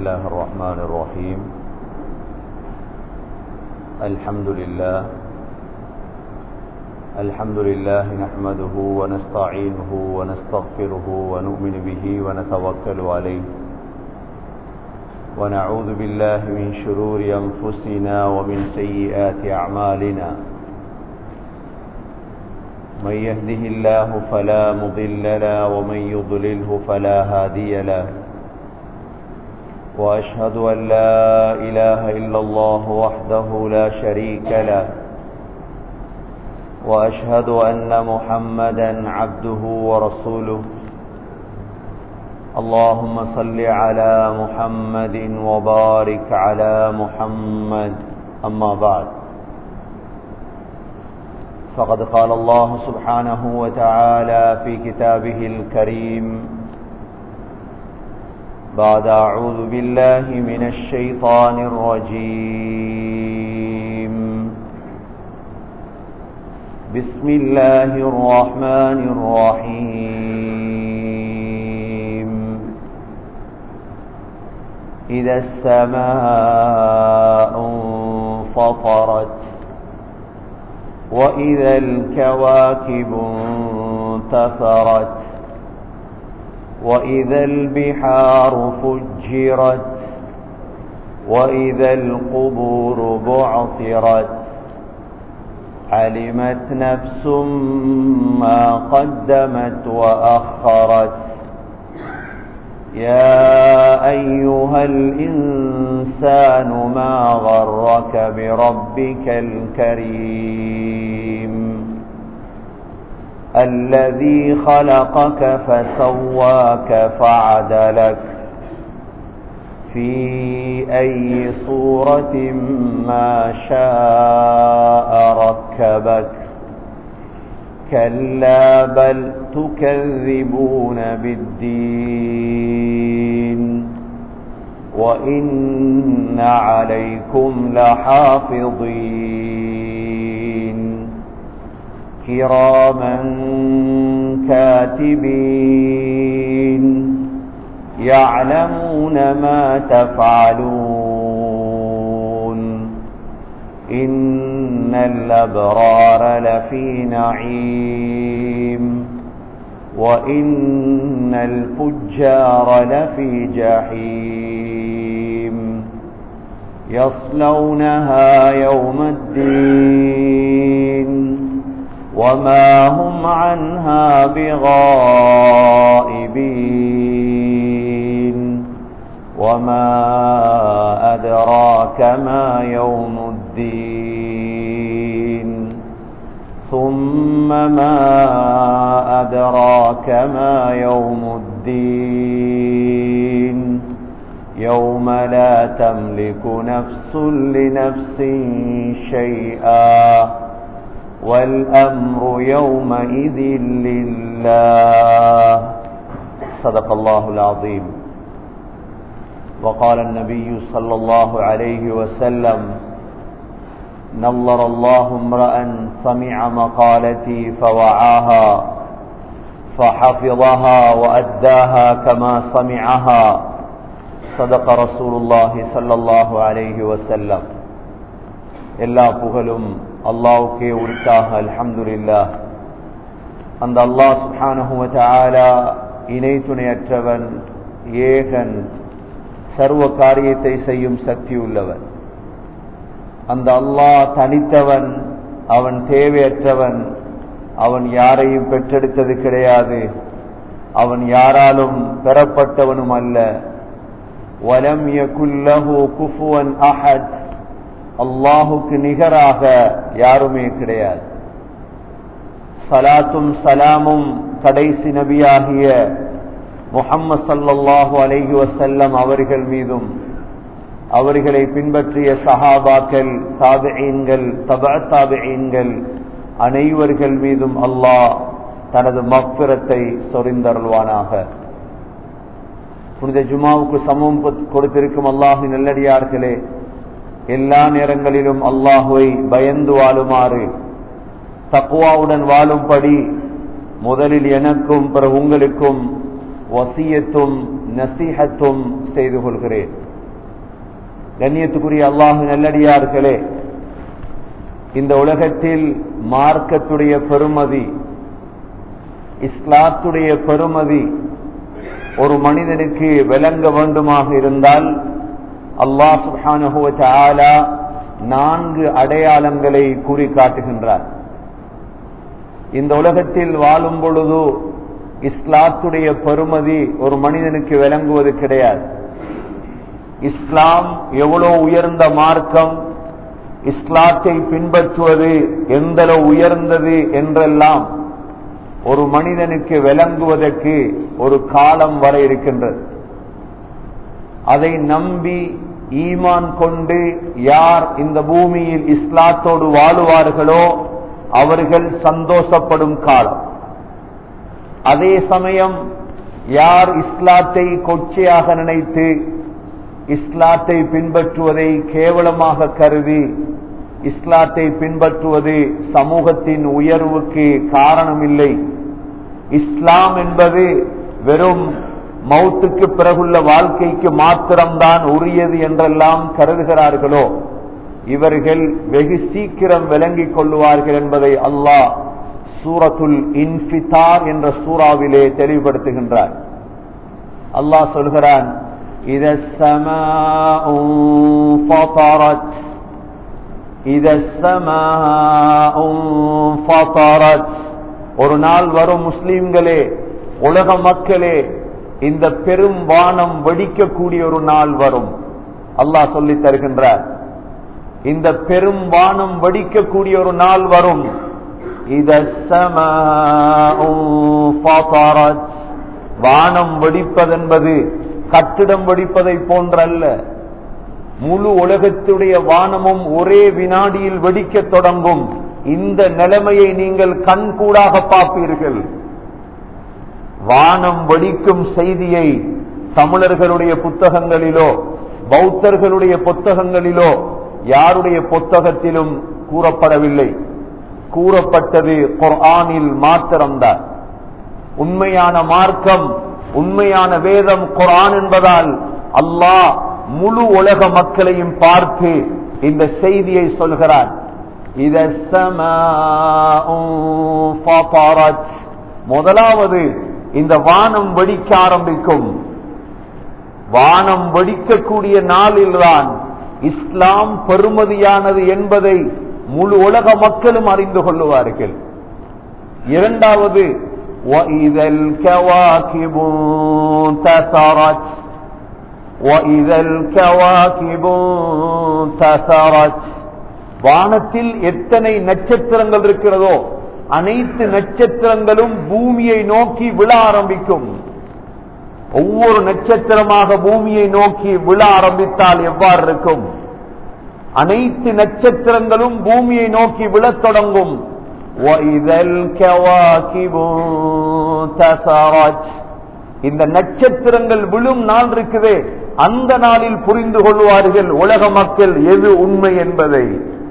الله الرحمن الرحيم. الحمد لله نحمده ونستعينه ونستغفره ونؤمن به ونتوكل عليه ونعوذ بالله من شرور أنفسنا ومن سيئات أعمالنا. من يهده الله فلا مضل له ومن يضلله فلا هادي له، وأشهد أن لا إله إلا الله وحده لا شريك له، وأشهد أن محمدا عبده ورسوله. اللهم صل على محمد وبارك على محمد. أما بعد، فقد قال الله سبحانه وتعالى في كتابه الكريم بعد أعوذ بالله من الشيطان الرجيم. بسم الله الرحمن الرحيم. إذا السماء انفطرت وإذا الكواكب انتثرت وإذا البحار فجرت وإذا القبور بعثرت علمت نفس ما قدمت وأخرت. يا أيها الإنسان ما غرك بربك الكريم الذي خلقك فسواك فعدلك في أي صورة ما شاء ركبك. كلا بل تكذبون بالدين وإن عليكم لحافظين كراما كاتبين يعلمون ما تفعلون. إن الأبرار لفي نعيم وإن الفجار لفي جحيم يصلونها يوم الدين وما هم عنها بغائبين. وما أدراك ما يوم الدين ثم ما أدراك ما يوم الدين يوم لا تملك نفس لنفس شيئا والأمر يومئذ لله. صدق الله العظيم. وقال النبي صلى الله عليه وسلم: نظر الله امرأ سمع مقالتي فوعاها فحفظها وأداها كما سمعها. صدق رسول الله صلى الله عليه وسلم. எல்லா புகழும் அல்லாஹ்வுக்கே உரித்தாக. அல்ஹம்துலில்லாஹ். அந்த அல்லாஹ் சுப்ஹானஹு வ தஆலா இணை துணையற்றவன், ஏகன், சர்வ காரியத்தை செய்யும் சக்தி உள்ளவன். அந்த அல்லாஹ் தனித்தவன், அவன் தேவையற்றவன், அவன் யாரையும் பெற்றெடுத்தது கிடையாது, அவன் யாராலும் பெறப்பட்டவனும் அல்ல. வலம் யகுல் லஹு குஃபுவன் அஹத், அல்லாஹுக்கு நிகராக யாருமே கிடையாது. சலாத்தும் சலாமும் கடைசி நபியாகிய முஹம்மது ஸல்லல்லாஹு அலைஹி வஸல்லம் அவர்கள் மீதும் அவர்களை பின்பற்றிய சஹாபாக்கள், தாபிஈன்கள், தபஅ தாபிஈன்கள் அனைவர்கள் மீதும் அல்லாஹ் தனது மக்ஃபிரத்தை சொரிந்தருள்வானாக. புனித ஜுமாவுக்கு சமம் கொடுத்திருக்கும் அல்லாஹ்வின் நல்லடியார்களே, எல்லா நேரங்களிலும் அல்லாஹுவை பயந்து வாழுமாறு, தக்வாவுடன் வாழும்படி முதலில் எனக்கும் பிறகு உங்களுக்கும் வசியத்தும் நசீஹத்தும் செய்து கொள்கிறேன். கண்ணியத்துக்குரிய அல்லாஹ்வின் நல்லடியார்களே, இந்த உலகத்தில் மார்க்கத்துடைய பெருமதி, இஸ்லாத்துடைய பெருமதி ஒரு மனிதனுக்கு விளங்க வேண்டுமாக இருந்தால் அல்லாஹ் சுப்ஹானஹு வ தஆலா 4 அடையாளங்களை கூறி காட்டுகின்றார். இந்த உலகத்தில் வாழும் பொழுது இஸ்லாத்துடைய பெருமதி ஒரு மனிதனுக்கு விளங்குவது கிடையாது. இஸ்லாம் எவ்வளவு உயர்ந்த மார்க்கம், இஸ்லாத்தை பின்பற்றுவது எந்தளவு உயர்ந்தது என்றெல்லாம் ஒரு மனிதனுக்கு விளங்குவதற்கு ஒரு காலம் வர இருக்கின்றது. அதை நம்பி ஈமான் கொண்டு யார் இந்த பூமியில் இஸ்லாத்தோடு வாழுவார்களோ அவர்கள் சந்தோஷப்படும் காலம். அதே சமயம் யார் இஸ்லாத்தை கொச்சையாக நினைத்து இஸ்லாத்தை பின்பற்றுவதை கேவலமாக கருதி இஸ்லாத்தை பின்பற்றுவது சமூகத்தின் உயர்வுக்கு காரணமில்லை, இஸ்லாம் என்பது வெறும் மௌத்துக்கு பிறகுள்ள வாழ்க்கைக்கு மாத்திரம்தான் உரியது என்றெல்லாம் கருதுகிறார்களோ இவர்கள் வெகு சீக்கிரம் விளங்கிக் கொள்ளுவார்கள் என்பதை அல்லாஹ் சூரத்துல் இன்ஃபிதார் என்ற சூறாவிலே தெளிவுபடுத்துகின்றார். அல்லாஹ் சொல்கிறான், இதஸ் ஸமாஉ ஃபதரத், இதஸ் ஸமாஉ ஃபதரத். ஒரு நாள் வரும் முஸ்லிம்களே, உலக மக்களே, இந்த பெரும் வானம் வெடிக்கக்கூடிய ஒரு நாள் வரும். அல்லாஹ் சொல்லி தருகின்றார், இந்த பெரும் வானம் வெடிக்கக்கூடிய ஒரு நாள் வரும். இதஸ் ஸமாஉ ஃபதரத். வானம் வெடிப்பதென்பது கட்டிடம் வெடிப்பதை போன்றல்ல. முழு உலகத்துடைய வானமும் ஒரே வினாடியில் வெடிக்க தொடங்கும். இந்த நிலைமையை நீங்கள் கண்கூடாக பார்ப்பீர்கள். வானம் வெடிக்கும் செய்தியை தமிழர்களுடைய புத்தகங்களிலோ பௌத்தர்களுடைய புத்தகங்களிலோ யாருடைய புத்தகத்திலும் கூறப்படவில்லை. கூறப்பட்டது குர்ஆனில் மாத்திரம்தான். உண்மையான மார்க்கம், உண்மையான வேதம் குர்ஆன் என்பதால் அல்லாஹ் முழு உலக மக்களையும் பார்த்து இந்த செய்தியை சொல்கிறான். இதஸ் ஸமாஉ ஃபதரத். முதலாவது இந்த வானம் வெடிக்க ஆரம்பிக்கும். வானம் வெடிக்கக்கூடிய நாளில்தான் இஸ்லாம் பெருமதியானது என்பதை முழு உலக மக்களும் அறிந்து கொள்ளுவார்கள். இரண்டாவது, வஇதல் கவாகிபு தஸரத், வஇதல் கவாகிபு தஸரத். வானத்தில் எத்தனை நட்சத்திரங்கள் இருக்கிறதோ அனைத்து நட்சத்திரங்களும் பூமியை நோக்கி விழ ஆரம்பிக்கும். ஒவ்வொரு நட்சத்திரமாக பூமியை நோக்கி விழ ஆரம்பித்தால் எவ்வாறு இருக்கும்? அனைத்து நட்சத்திரங்களும் பூமியை நோக்கி விழத் தொடங்கும். வஇதல் கவாகிபு தஸரத். இந்த நட்சத்திரங்கள் விழும் நாள் இருக்குதே, அந்த நாளில் புரிந்து கொள்வார்கள் உலக மக்கள் எது உண்மை என்பதை.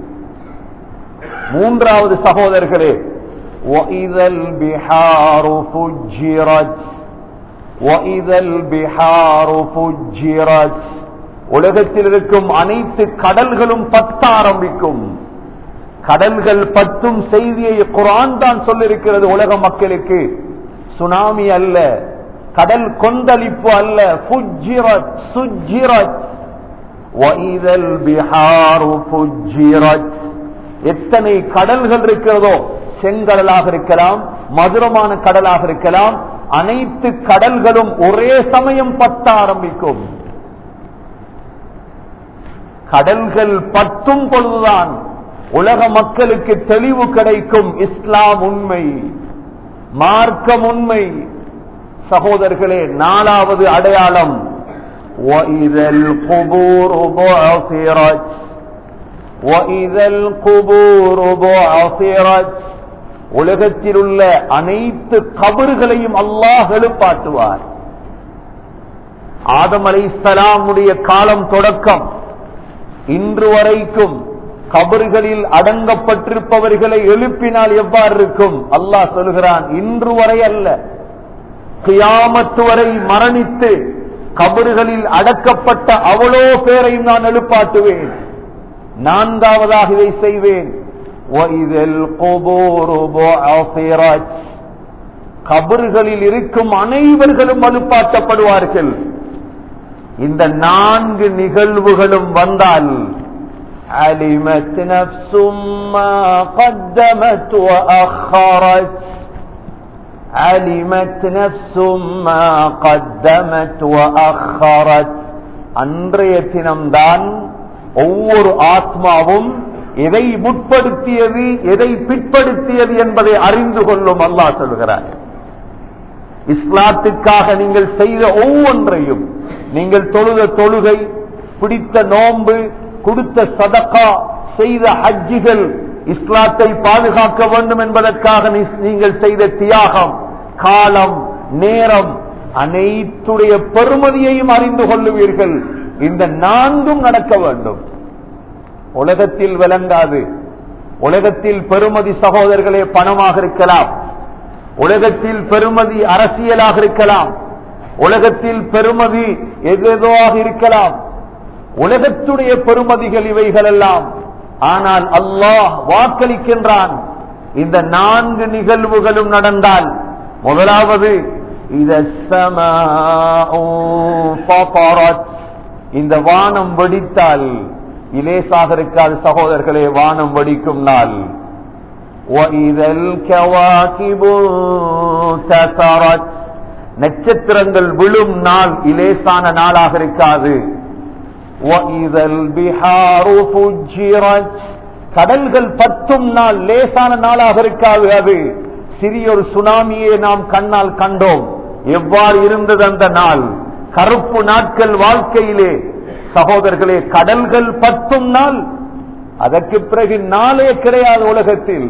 மூன்றாவது சகோதரர்களே, வஇதல் பிஹாரு ஃபுஜ்ஜிரத், வஇதல் பிஹாரு ஃபுஜ்ஜிரத். உலகத்தில் இருக்கும் அனைத்து கடல்களும் பற்ற ஆரம்பிக்கும். கடல்கள் பற்றும் செய்தியை குர்ஆன் தான் சொல்லிருக்கிறது உலக மக்களுக்கு. சுனாமி அல்ல, கடல் கொந்தளிப்பு அல்ல. ஃபுஜ்ஜிரத் சுஜ்ஜிரத். வஇதல் பிஹாரு ஃபுஜ்ஜிரத். எத்தனை கடல்கள் இருக்கிறதோ, செங்கடலாக இருக்கலாம், மதுரமான கடலாக இருக்கலாம், அனைத்து கடல்களும் ஒரே சமயம் பற்ற ஆரம்பிக்கும். கடல்கள் பற்றும் பொழுதுதான் உலக மக்களுக்கு தெளிவு கிடைக்கும். இஸ்லாம் உண்மை, மார்க்கம் உண்மை. சகோதரர்களே, நாலாவது அடையாளம், வஇதல் குபூரு புஅசிரத், வஇதல் குபூரு புஅசிரத். உலகத்தில் உள்ள அனைத்து கபறுகளையும் அல்லாஹ் எழுப்பாட்டுவார். ஆதம் அலைஹிஸ்ஸலாமுடைய காலம் தொடக்கம் இன்று வரைக்கும் கபறுகளில் அடங்கப்பட்டிருப்பவர்களை எழுப்பினால் எவ்வாறு இருக்கும்? அல்லாஹ் சொல்கிறான், இன்று வரை அல்ல, கியாமத் வரை மரணித்து கபறுகளில் அடக்கப்பட்ட அவ்வளோ பேரையும் நான் எழுப்பாட்டுவேன். நான்காவதாக இதை செய்வேன். கபறுகளில் இருக்கும் அனைவர்களும் எழுப்பாட்டப்படுவார்கள். இந்த 4 நிகழ்வுகளும் வந்தால் علمت نفس ما قدمت وأخرت علمت نفس ما قدمت وأخرت அன்றைய தினம்தான் ஒவ்வொரு ஆத்மாவும் எதை முற்படுத்தியது எதை பிற்படுத்தியது என்பதை அறிந்து கொள்ளும். அல்லாஹ் சொல்கிறார், இஸ்லாத்துக்காக நீங்கள் செய்த ஒவ்வொன்றையும், நீங்கள் தொழுத தொழுகை, பிடித்த நோன்பு, கொடுத்த சதகா, செய்த ஹஜ்ஜிகள், இஸ்லாத்தை பாதுகாக்க வேண்டும் என்பதற்காக நீங்கள் செய்த தியாகம், காலம், நேரம், அனைத்துடைய பெருமதியையும் அறிந்து கொள்ளுவீர்கள். இந்த 4ம் நடக்க வேண்டும். உலகத்தில் விளங்காது. உலகத்தில் பெருமதி சகோதரர்களே பணமாக இருக்கலாம், உலகத்தில் பெருமதி அரசியலாக இருக்கலாம், உலகத்தில் பெருமதி எதேதோவாக இருக்கலாம், உலகத்துடைய பெருமதிகள் இவைகள் எல்லாம். ஆனால் அல்லாஹ் வாக்களிக்கின்றான், இந்த 4 நிகழ்வுகளும் நடந்தால், முதலாவது இந்த வானம் வெடித்தால், இலேசாக இருக்காது சகோதரர்களே, வானம் வெடிக்கும் நாள். நட்சத்திரங்கள் விழும் நாள் இலேசான நாளாக இருக்காது. கடல்கள் பத்தும் நாள் லேசான நாளாக இருக்காது. அது சிறிய ஒரு சுனாமியை நாம் கண்ணால் கண்டோம். எவ்வாறு இருந்தது அந்த நாள்? கருப்பு நாட்கள் வாழ்க்கையிலே சகோதரர்களே, கடல்கள் பத்தும் நாள். அதற்கு பிறகு நாளே கிடையாது உலகத்தில்.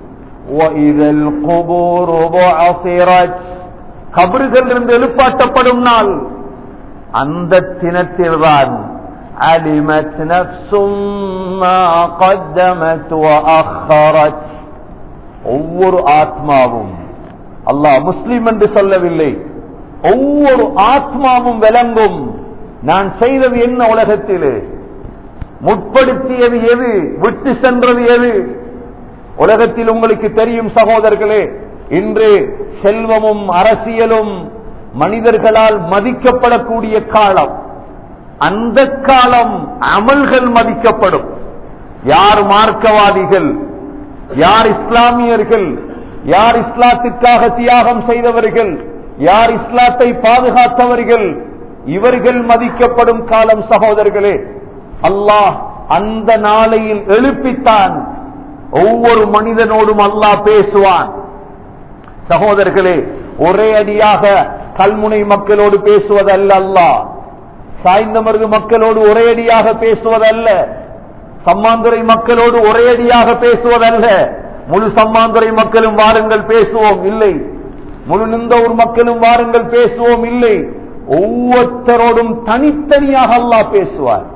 கபறுகள் இருந்து எழுப்பாட்டப்படும் நாள். அந்த தினத்தில்தான் علمت نفس ما قدمت وأخرت. ஒவ்வொரு ஆத்மாவும், அல்லாஹ் முஸ்லிம் என்று சொல்லவில்லை, ஒவ்வொரு ஆத்மாவும் விளங்கும் நான் செய்தது என்ன, உலகத்திலே முற்படுத்தியது எது, விட்டு சென்றது எது. உலகத்தில் உங்களுக்கு தெரியும் சகோதரர்களே, இன்று செல்வமும் அரசியலும் மனிதர்களால் மதிக்கப்படக்கூடிய காலம். அந்த காலம் அமல்கள் மதிக்கப்படும். யார் மார்க்கவாதிகள், யார் இஸ்லாமியர்கள், யார் இஸ்லாத்துக்காக தியாகம் செய்தவர்கள், யார் இஸ்லாத்தை பாதுகாத்தவர்கள், இவர்கள் மதிக்கப்படும் காலம் சகோதரர்களே. அல்லாஹ் அந்த நாளையில் எழுப்பித்தான் ஒவ்வொரு மனிதனோடும் அல்லாஹ் பேசுவான். சகோதரர்களே, ஒரே அடியாக கல்முனை மக்களோடு பேசுவதல்ல, அல்லாஹ் சாய்ந்தமருது மக்களோடு ஒரே அடியாக பேசுவதல்ல, சம்மாந்துறை மக்களோடு ஒரே அடியாக பேசுவதல்ல. முழு சம்மாந்துறை மக்களும் வாருங்கள் பேசுவோம் இல்லை, முழு நிந்தவூர் மக்களும் வாருங்கள் பேசுவோம் இல்லை. ஒவ்வொருத்தரோடும் தனித்தனியாக அல்லாஹ் பேசுவார்.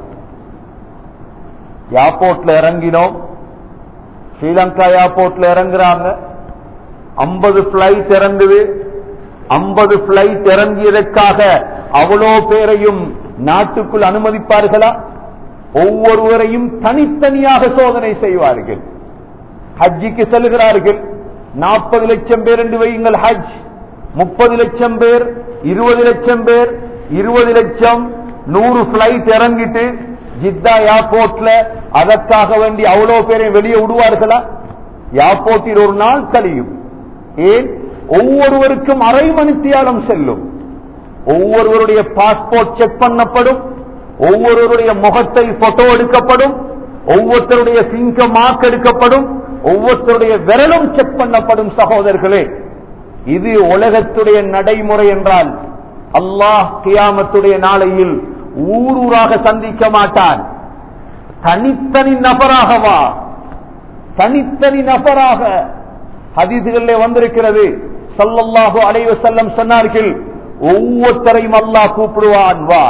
ஏர்போர்ட்ல இறங்கினோம், ஸ்ரீலங்கா ஏர்போர்ட்ல இறங்குறாங்க, 50 பிளைட் இறங்குது. 50 பிளைட் இறங்கியதற்காக அவ்வளோ பேரையும் நாட்டுக்குள் அனுமதிப்பார்களா? ஒவ்வொருவரையும் தனித்தனியாக சோதனை செய்வார்கள். ஹஜ்ஜிக்கு செல்கிறார்கள், 40 லட்சம் பேர் என்று வையுங்கள் ஹஜ், 30 லட்சம் பேர், 20 லட்சம் பேர், 20 லட்சம், 100 பிளைட் இறங்கிட்டு ஜித்தா ஏர்போர்ட்ல அதற்காக வேண்டி அவ்வளோ பேரை வெளியே விடுவார்களா? ஏர்போர்ட்டில் ஒரு நாள் கழியும். ஏன்? ஒவ்வொருவருக்கும் அரை மணித்தியாலம் செல்லும். ஒவ்வொருவருடைய பாஸ்போர்ட் செக் பண்ணப்படும், ஒவ்வொருவருடைய முகத்தை போட்டோ எடுக்கப்படும், ஒவ்வொருத்தருடைய சிங்கம் மார்க் எடுக்கப்படும், ஒவ்வொருத்தருடைய விரலும் செக் பண்ணப்படும். சகோதரர்களே, இது உலகத்துடைய நடைமுறை என்றால் அல்லாஹ் கியாமத்துடைய நாளையில் ஊரூராக சந்திக்க மாட்டான். தனித்தனி நபராகவா? தனித்தனி நபராக ஹதீஸ்களிலே வந்திருக்கிறது. ஸல்லல்லாஹு அலைஹி வஸல்லம் சொன்னார்கள், ஒவ்வொருத்தரையும் அல்லாஹ் கூப்பிடுவான், வா.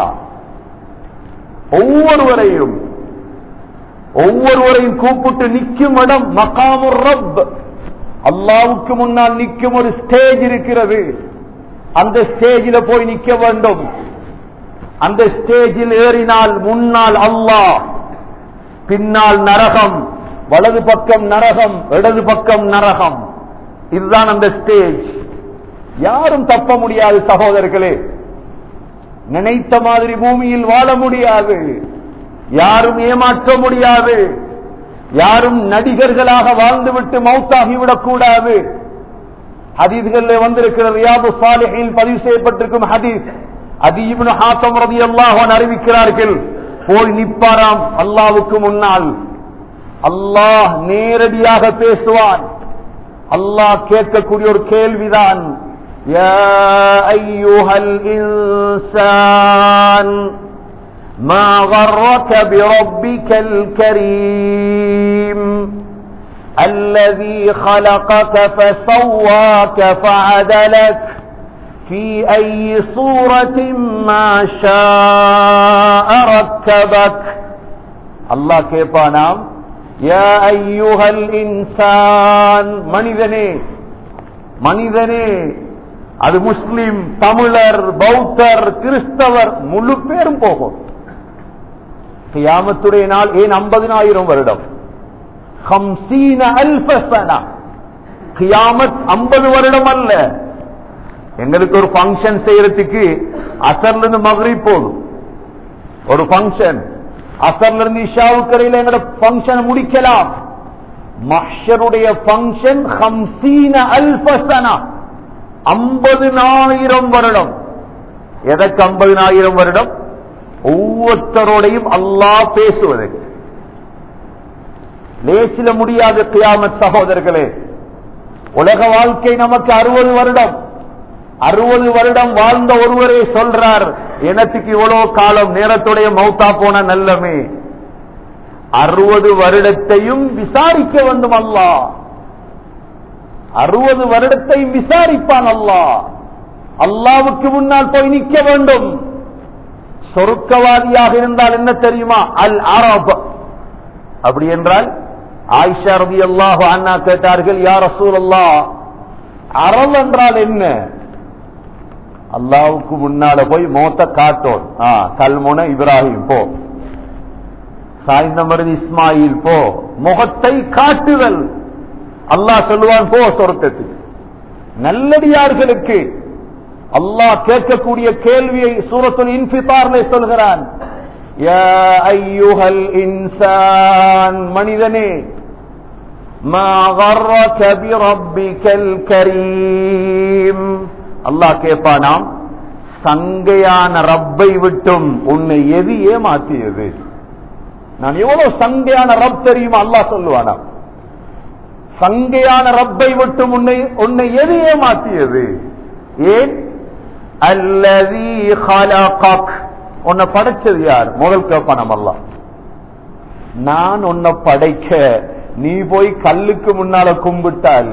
ஒவ்வொருவரையும் கூப்பிட்டு நிற்கும் இடம் மகாமுர் ரப், அல்லாஹ்வுக்கு முன்னால் நிற்கும் ஒரு ஸ்டேஜ் இருக்கிறது. அந்த ஸ்டேஜில் போய் நிற்க வேண்டும். அந்த ஸ்டேஜில் ஏறினால் முன்னால் அல்லாஹ், பின்னால் நரகம், வலது பக்கம் நரகம், இடது பக்கம் நரகம். இதுதான் அந்த ஸ்டேஜ். யாரும் தப்ப முடியாது சகோதரர்களே. நினைத்த மாதிரி பூமியில் வாழ முடியாது, யாரும் ஏமாற்ற முடியாது, யாரும் நடிகர்களாக வாழ்ந்துவிட்டு மௌத்தாகிவிடக் கூடாது. ஹதீஸ்களில் வந்திருக்கிற ரியாது ஸாலிஹீன் பதிவு செய்யப்பட்டிருக்கும் ஹதீஸ், அதி இப்னு ஹாத்தம் ரலியல்லாஹு அன்ஹு அறிவிக்கிறார்கள், போய் நிப்பாராம் அல்லாஹ்வுக்கு முன்னால். அல்லாஹ் நேரடியாக பேசுவான். அல்லாஹ் கேட்கக்கூடிய ஒரு கேள்விதான், யா அய்யுஹல் இன்சான் மா கர்ரக பிரப்பிக்கல் கரீம் الذي خلقك فسواك فعدلك في أي صورة ما شاء ركبك. الله கேட்பானாம், யா அய்யுஹல் இன்சான், மனிதனே மனிதனே. அது முஸ்லிம், தமிழர், பௌத்தர், கிறிஸ்தவர் முழு பேரும் போகும். கியாமத்துடைய நாள் ஏன் 50,000 வருடம்? 50,000 சனா. கியாமத் 50 வருடம் அல்ல. எங்களுக்கு ஒரு பங்கன் செய்யறதுக்கு அசர்ல இருந்து மக்ரிப் போதும். ஒரு பங்கன் அசர்ல இருந்து இஷாவுக்கு இடையில எங்களோட பங்கன் முடிக்கலாம். மஹ்ஷருடைய பங்கன் 50,000 சனா, 50,000 வருடம். எதற்கு 50,000 வருடம்? ஒவ்வொருத்தரோடையும் அல்லாஹ் பேசுவதற்கு. லேசில முடியாத கியாமத் சகோதரர்களே. உலக வாழ்க்கை நமக்கு 60 வருடம். 60 வருடம் வாழ்ந்த ஒருவரே சொல்றார், எனக்கு இவ்வளவு காலம் நேரத்துடைய மௌத்தா போன நல்லமே. 60 வருடத்தையும் விசாரிக்க வேண்டும் அல்லாஹ். 60 வருடத்தையும் விசாரிப்பான் அல்லாஹ். அல்லாஹ்வுக்கு முன்னால் போய் நிற்க வேண்டும். சொர்க்கவாதியாக இருந்தால் என்ன தெரியுமா? அல் அரப். அப்படி என்றால் ஆயிஷா ரலியல்லாஹு அன்ஹா கேட்டார்கள், யா ரசூலல்லாஹ், அரப் என்றால் என்ன? அல்லாஹ்வுக்கு முன்னால போய் மௌத்த காட்டோம். கல்முனை இப்ராஹிம் போ, சாய்ந்தமருது இஸ்மாயில் போ, முகத்தை காட்டுதல். அல்லாஹ் சொல்லுவான், போ சொர்க்கத்துக்கு. நல்லடியார்களுக்கு அல்லாஹ் கேட்கக்கூடிய கேள்வியை சூரத்துல் இன்ஃபிதார்ல சொல்கிறான், யா அய்யுஹல் இன்சான், மனிதனே, மா கர்ரக பிரப்பிக்கல் கரீம். அல்லாஹ் கேட்பானாம், சங்கையான ரப்பை விட்டும் உன்னை எது ஏமாற்றியது? நான் எவ்வளவு சங்கையான ரப் தெரியுமா? அல்லாஹ் சொல்லுவானா, சங்கையான ரப்பை விட்டும் உன்னை எது ஏமாற்றியது? ஏன்? அல்லதீ ஹலகக், உன்னை படைச்சது யார்? முதல் கேட்பானாம் அல்லாஹ். நான் உன்னை படைக்க நீ போய் கல்லுக்கு முன்னால கும்பிட்டால்,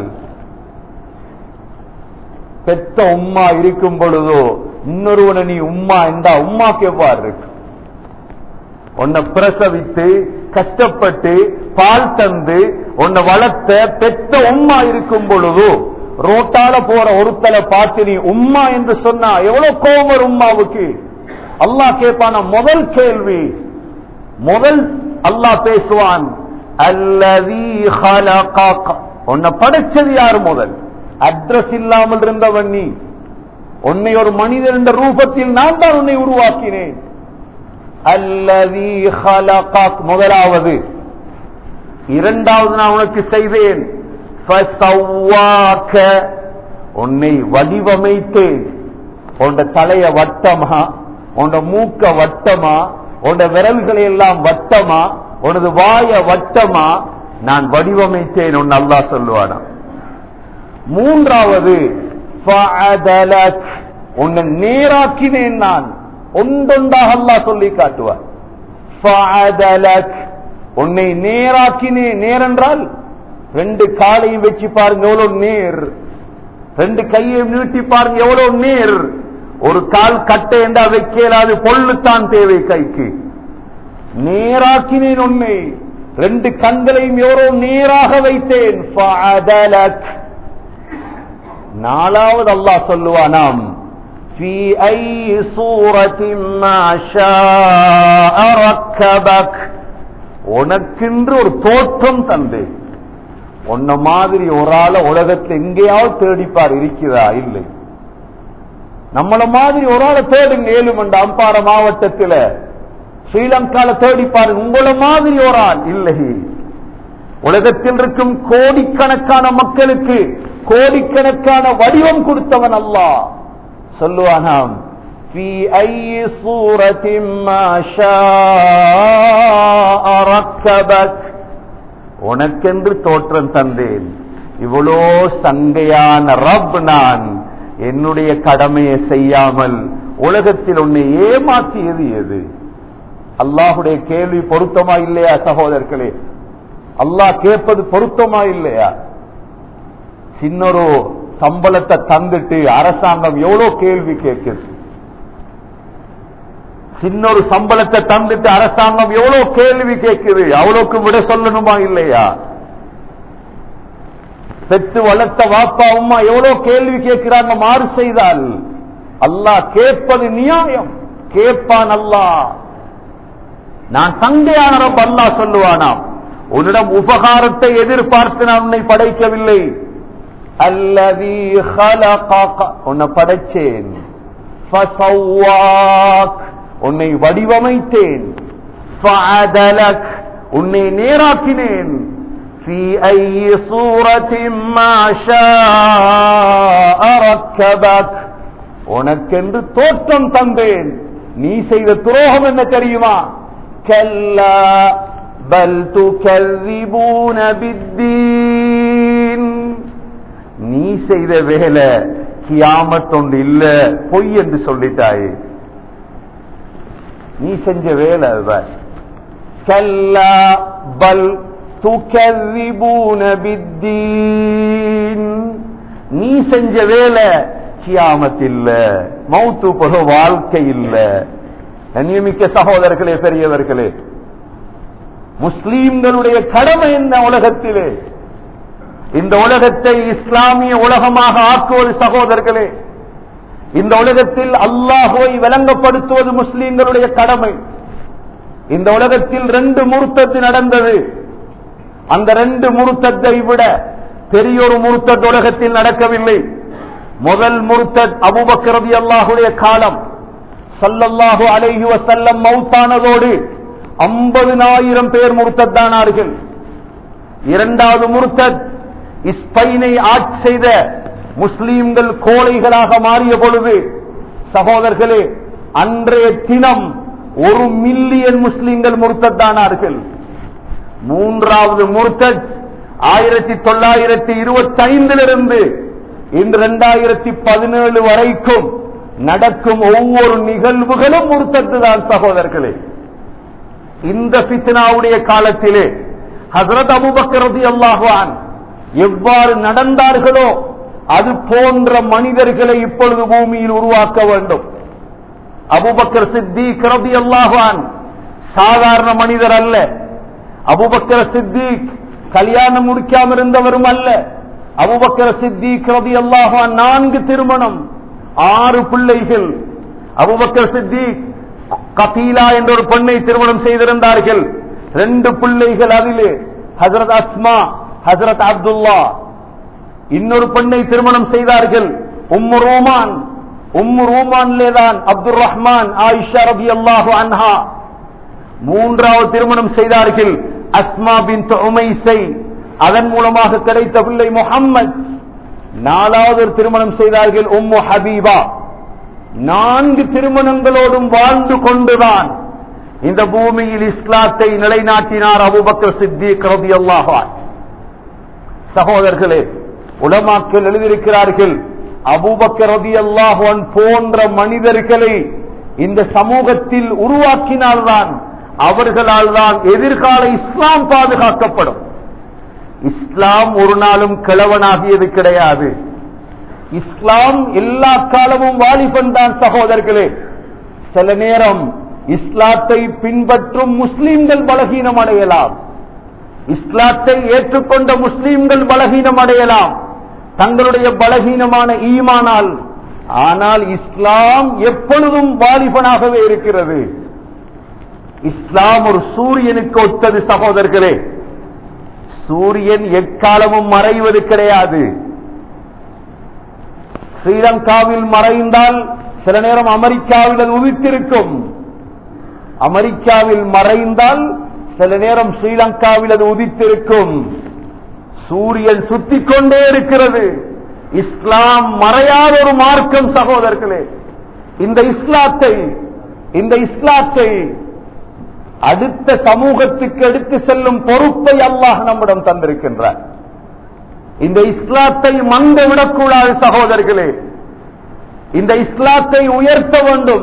பெத்த உம்மா இருக்கும் பொழுதோ இன்னொருவனை நீ உம்மா என்றா உம்மாக்கு எவ்வாறு இருக்கு? உன்னை பிரசவித்து கஷ்டப்பட்டு பால் தந்து உன்னை வளர்த்த பெத்த உம்மா இருக்கும் பொழுதோ ரோட்டால போற ஒருத்தலை பார்த்து நீ உம்மா என்று சொன்னா எவ்வளவு கோபம் வரும் உம்மாவுக்கு? அல்லாஹ் கேட்பான முதல் கேள்வி, முதல் அல்லாஹ் பேசுவான், அல்லதீ ஹலகக், உன்னை படைச்சது யாரு? முதல் அட்ரஸ் இல்லாமல் இருந்தவன் நீ. உன்னை ஒரு மனிதன் என்ற ரூபத்தில் நான் தான் உன்னை உருவாக்கினேன். அல்லதீ ஹலகக் முதலாவது. இரண்டாவது, நான் உனக்கு செய்தேன், ஃபஸவ்வாக, உன்னை வடிவமைத்தேன். உன்ட தலைய வட்டமா, உன்ட மூக்க வட்டமா, உன்ட விரல்களை எல்லாம் வட்டமா, உனது வாய வட்டமா, நான் வடிவமைத்தேன் உன் அல்லாஹ் சொல்லுவானா. மூன்றாவது, ஃபஅதலக், உன்னை நேராக்கினேன் நான். ஒன்றொன்றாக அல்லாஹ் சொல்லி காட்டுவார். ஃபஅதலக், உன்னை நேராக்கினேன். நேர் என்றால் ரெண்டு காலையும் வச்சு பாருங்க எவ்வளவு நேர், ரெண்டு கையையும் நீட்டி பாருங்க எவ்வளவு நேர். ஒரு கால் கட்டை என்றா வைக்கலாது, பொல்லுத்தான் தேவை கைக்கு. நேராக்கினேன் உன்னை. ரெண்டு கண்களையும் எவ்வளவு நேராக வைத்தேன். ஃபஅதலக். நாலாவது அல்லாஹ் சொல்லுவானாம், في أي صورة ما شاء ركبك. உனக்கென்று ஒரு தோற்றம் தந்தேன். உன்ன மாதிரி ஒரு ஆள உலகத்தில் எங்கேயாவது தேடிப்பார் இருக்கிறதா? இல்லை. நம்மள மாதிரி ஒரு ஆளை தேடுங்க. ஏழுமண்ட அம்பார மாவட்டத்தில் ஸ்ரீலங்கால தேடிப்பாரு. உங்கள மாதிரி ஒரு ஆள் இல்லை. உலகத்தில் இருக்கும் கோடிக்கணக்கான மக்களுக்கு கோடிக்கணக்கான வடிவம் கொடுத்தவன் அல்லாஹ். சொல்லுவானாம், في أي صورة ما شاء ركبك. உனக்கென்று தோற்றம் தந்தேன். இவ்வளோ சங்கையான ரப் நான் என்னுடைய கடமையை செய்யாமல் உலகத்தில் உன்னை ஏமாற்றியது எது? அல்லாஹுடைய கேள்வி பொருத்தமா இல்லையா சகோதரர்களே? அல்லாஹ் கேட்பது பொருத்தமா இல்லையா? சின்னொரு சம்பளத்தை தந்துட்டு அரசாங்கம் எவ்வளவு கேள்வி கேட்குது? சின்னொரு சம்பளத்தை தந்துட்டு அரசாங்கம் எவ்வளவு கேள்வி கேட்குது? அவ்வளவுக்கு விட சொல்லணுமா இல்லையா? பெற்று வளர்த்த வாப்பா அம்மா எவ்வளவு கேள்வி கேட்கிறாங்க மாறு செய்தால். அல்லாஹ் கேட்பது நியாயம். கேட்பான் அல்லாஹ். நான் சங்கையான ரப். அல்லாஹ் சொல்லுவானாம், உன்னிடம் உபகாரத்தை எதிர்பார்த்து நான் உன்னை படைக்கவில்லை. அல்லதீ خلقك, உன்னை படைச்சேன். فسواك, உன்னை வடிவமைத்தேன். فعدلك, உன்னை நேராக்கினேன். في أي صورة ما شاء ركبك, உனக்கென்று தோற்றம் தந்தேன். நீ செய்த துரோகம் என்ன தெரியுமா? كلا بل تكذبون بالدين. நீ செய்த வேலை கியாமத் ஒன்று இல்ல, பொய் என்று சொல்லிட்டாயே. நீ செஞ்ச வேலை அதுதான். كلا بل تكذبون بالدين. நீ செஞ்ச வேலை கியாமத் இல்ல, மௌத்து போக வாழ்க்கை இல்ல. கண்ணியமிக்க சகோதரர்களே, பெரியவர்களே, முஸ்லீம்களுடைய கடமை என்ன உலகத்திலே? இந்த உலகத்தை இஸ்லாமிய உலகமாக ஆக்குவது சகோதரர்களே. இந்த உலகத்தில் அல்லாஹ்வை விளங்கப்படுத்துவது முஸ்லீம்களுடைய கடமை. இந்த உலகத்தில் 2 முர்த்தத் நடந்தது. அந்த 2 முர்த்தத்தை விட பெரிய ஒரு முர்த்தத் உலகத்தில் நடக்கவில்லை. முதல் முர்த்தத் அபூபக்கர் ரலியல்லாஹுடைய காலம். ஸல்லல்லாஹு அலைஹி வஸல்லம் மௌத்தானதோடு 50,000 பேர் முர்த்தத்தானார்கள். இரண்டாவது முர்த்தத் ஸ்பெயினை ஆட்சி செய்த முஸ்லீம்கள் கோழைகளாக மாறிய பொழுது சகோதரர்களே, அன்றைய தினம் 1 மில்லியன் முஸ்லீம்கள் முர்த்தத்தானார்கள். மூன்றாவது முர்த்தத் 1925 இன்று 2017 வரைக்கும் நடக்கும் ஒவ்வொரு நிகழ்வுகளும் முர்த்தத்து தான் சகோதரர்களே. இந்த ஃபித்னாவுடைய காலத்திலே ஹஜ்ரத் அபூபக்கர் ரலியல்லாஹு அன்ஹு எவ்வாறு நடந்தார்களோ அது போன்ற மனிதர்களை இப்பொழுது பூமியில் உருவாக்க வேண்டும். அபூபக்கர் சித்தீக் ரலியல்லாஹு அன்ஹு சாதாரண மனிதர் அல்ல. அபூபக்கர் சித்தீக் கல்யாணம் முடிக்காம இருந்தவரும் அல்ல. அபூபக்கர் சித்தீக் ரலியல்லாஹு அன்ஹு 4 திருமணம், 6 பிள்ளைகள். அபூபக்கர் சித்தீக் கபீலா என்ற ஒரு பெண்ணை திருமணம் செய்திருந்தார்கள். 2 பிள்ளைகள். அதிலே ஹஜ்ரத் அஸ்மா, ஹஜ்ரத் அப்துல்லா. இன்னொரு பெண்ணை திருமணம் செய்தார்கள், உம்மு ரூமான். உம்மு ரூமான்லேதான் அப்துல் ரஹ்மான், ஆயிஷா ரலியல்லாஹு அன்ஹா. மூன்றாவது திருமணம் செய்தார்கள் அஸ்மா பின்த் உமைஸை. அதன் மூலமாக கிடைத்த பிள்ளை முஹம்மத். 4வது திருமணம் செய்தார்கள் உம்மு ஹபீபா. 4 திருமணங்களோடும் வாழ்ந்து கொண்டுதான் இந்த பூமியில் இஸ்லாத்தை நிலைநாட்டினார் அபூபக்கர் சித்தீக் ரலியல்லாஹு அன்ஹு. சகோதரர்களே, உலமாக்கள் எழுதியிருக்கிறார்கள், அபூபக்கர் ரலியல்லாஹு அன்ஹு போன்ற மனிதர்களை இந்த சமூகத்தில் உருவாக்கினால்தான், அவர்களால் தான் எதிர்கால இஸ்லாம் பாதுகாக்கப்படும். இஸ்லாம் ஒரு நாளும் கிழவனாகியது கிடையாது. இஸ்லாம் எல்லா காலமும் வாலிபன் தான் சகோதரர்களே. சில நேரம் இஸ்லாத்தை பின்பற்றும் முஸ்லிம்கள் பலகீனம் அடையலாம். இஸ்லாத்தை ஏற்றுக்கொண்ட முஸ்லிம்கள் பலகீனம் அடையலாம். தங்களுடைய பலகீனமான ஈமானால் ஆனால் இஸ்லாம் எப்பொழுதும் வாலிபனாகவே இருக்கிறது. இஸ்லாம் ஒரு சூரியனுக்கு ஒத்தது சகோதரர்களே. சூரியன் எக்காலமும் மறைவது கிடையாது. ஸ்ரீலங்காவில் மறைந்தால் சில நேரம் அமெரிக்காவில் அது உதித்திருக்கும். அமெரிக்காவில் மறைந்தால் சில நேரம் ஸ்ரீலங்காவில் அது உதித்திருக்கும். சூரியன் சுத்திக் கொண்டே இருக்கிறது. இஸ்லாம் மறையாத ஒரு மார்க்கம் சகோதரர்களே. இந்த இஸ்லாத்தை அடுத்த சமூகத்துக்கு எடுத்து செல்லும் பொறுப்பை அல்லாஹ் நம்மிடம் தந்திருக்கின்றார். இந்த இஸ்லாத்தை மங்க விடக்கூடாது சகோதரர்களே. இந்த இஸ்லாத்தை உயர்த்த வேண்டும்.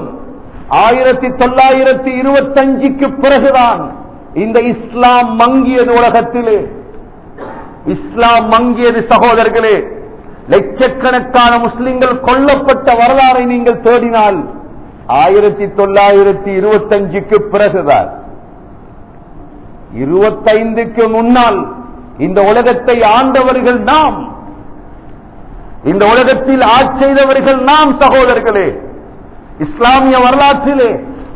1925க்கு பிறகுதான் இந்த இஸ்லாம் மங்கியது. உலகத்திலே இஸ்லாம் மங்கியது சகோதரர்களே. லட்சக்கணக்கான முஸ்லிம்கள் கொல்லப்பட்ட வரலாறை நீங்கள் தேடினால் 1925க்கு பிறகுதான். 25க்கு முன்னால் இந்த உலகத்தை ஆண்டவர்கள் நாம், இந்த உலகத்தில் ஆட்சி செய்தவர்கள் நாம் சகோதரர்களே. இஸ்லாமிய வரலாற்றிலே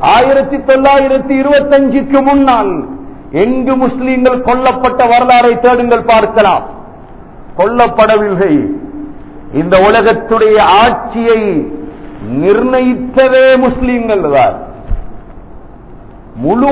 1925க்கு முன்னால் எங்கு முஸ்லிம்கள் கொல்லப்பட்ட வரலாறை தேடுங்கள், பார்க்கலாம். கொல்லப்படவில்லை. இந்த உலகத்துடைய ஆட்சியை நிர்ணயித்ததே முஸ்லிம்கள் தான். முழு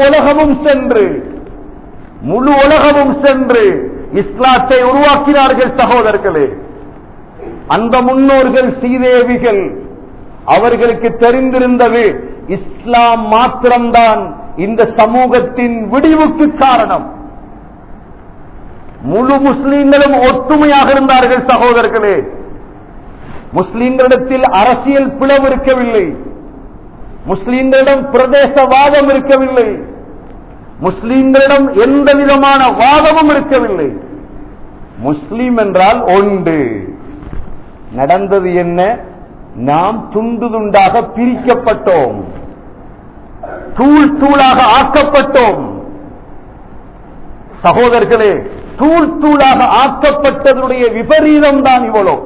உலகமும் சென்று இஸ்லாத்தை உருவாக்கினார்கள் சகோதரர்களே. அந்த முன்னோர்கள் சீதேவிகள், அவர்களுக்கு தெரிந்திருந்தது இஸ்லாம் மாத்திரம்தான் இந்த சமூகத்தின் விடிவுக்கு காரணம். முழு முஸ்லிம்களும் ஒற்றுமையாக இருந்தார்கள் சகோதரர்களே. முஸ்லிம்களிடத்தில் அரசியல் பிளவு இருக்கவில்லை. முஸ்லிம்களிடம் பிரதேசவாதம் இருக்கவில்லை. முஸ்லிம்களிடம் எந்த விதமான வாதமும் இருக்கவில்லை. முஸ்லிம் என்றால் ஒன்று. நடந்தது என்ன? நாம் துண்டு துண்டாக பிரிக்கப்பட்டோம், தூள் தூளாக ஆக்கப்பட்டோம் சகோதரர்களே. தூள் தூளாக ஆக்கப்பட்டதுடைய விபரீதம் தான் இவ்வளவு.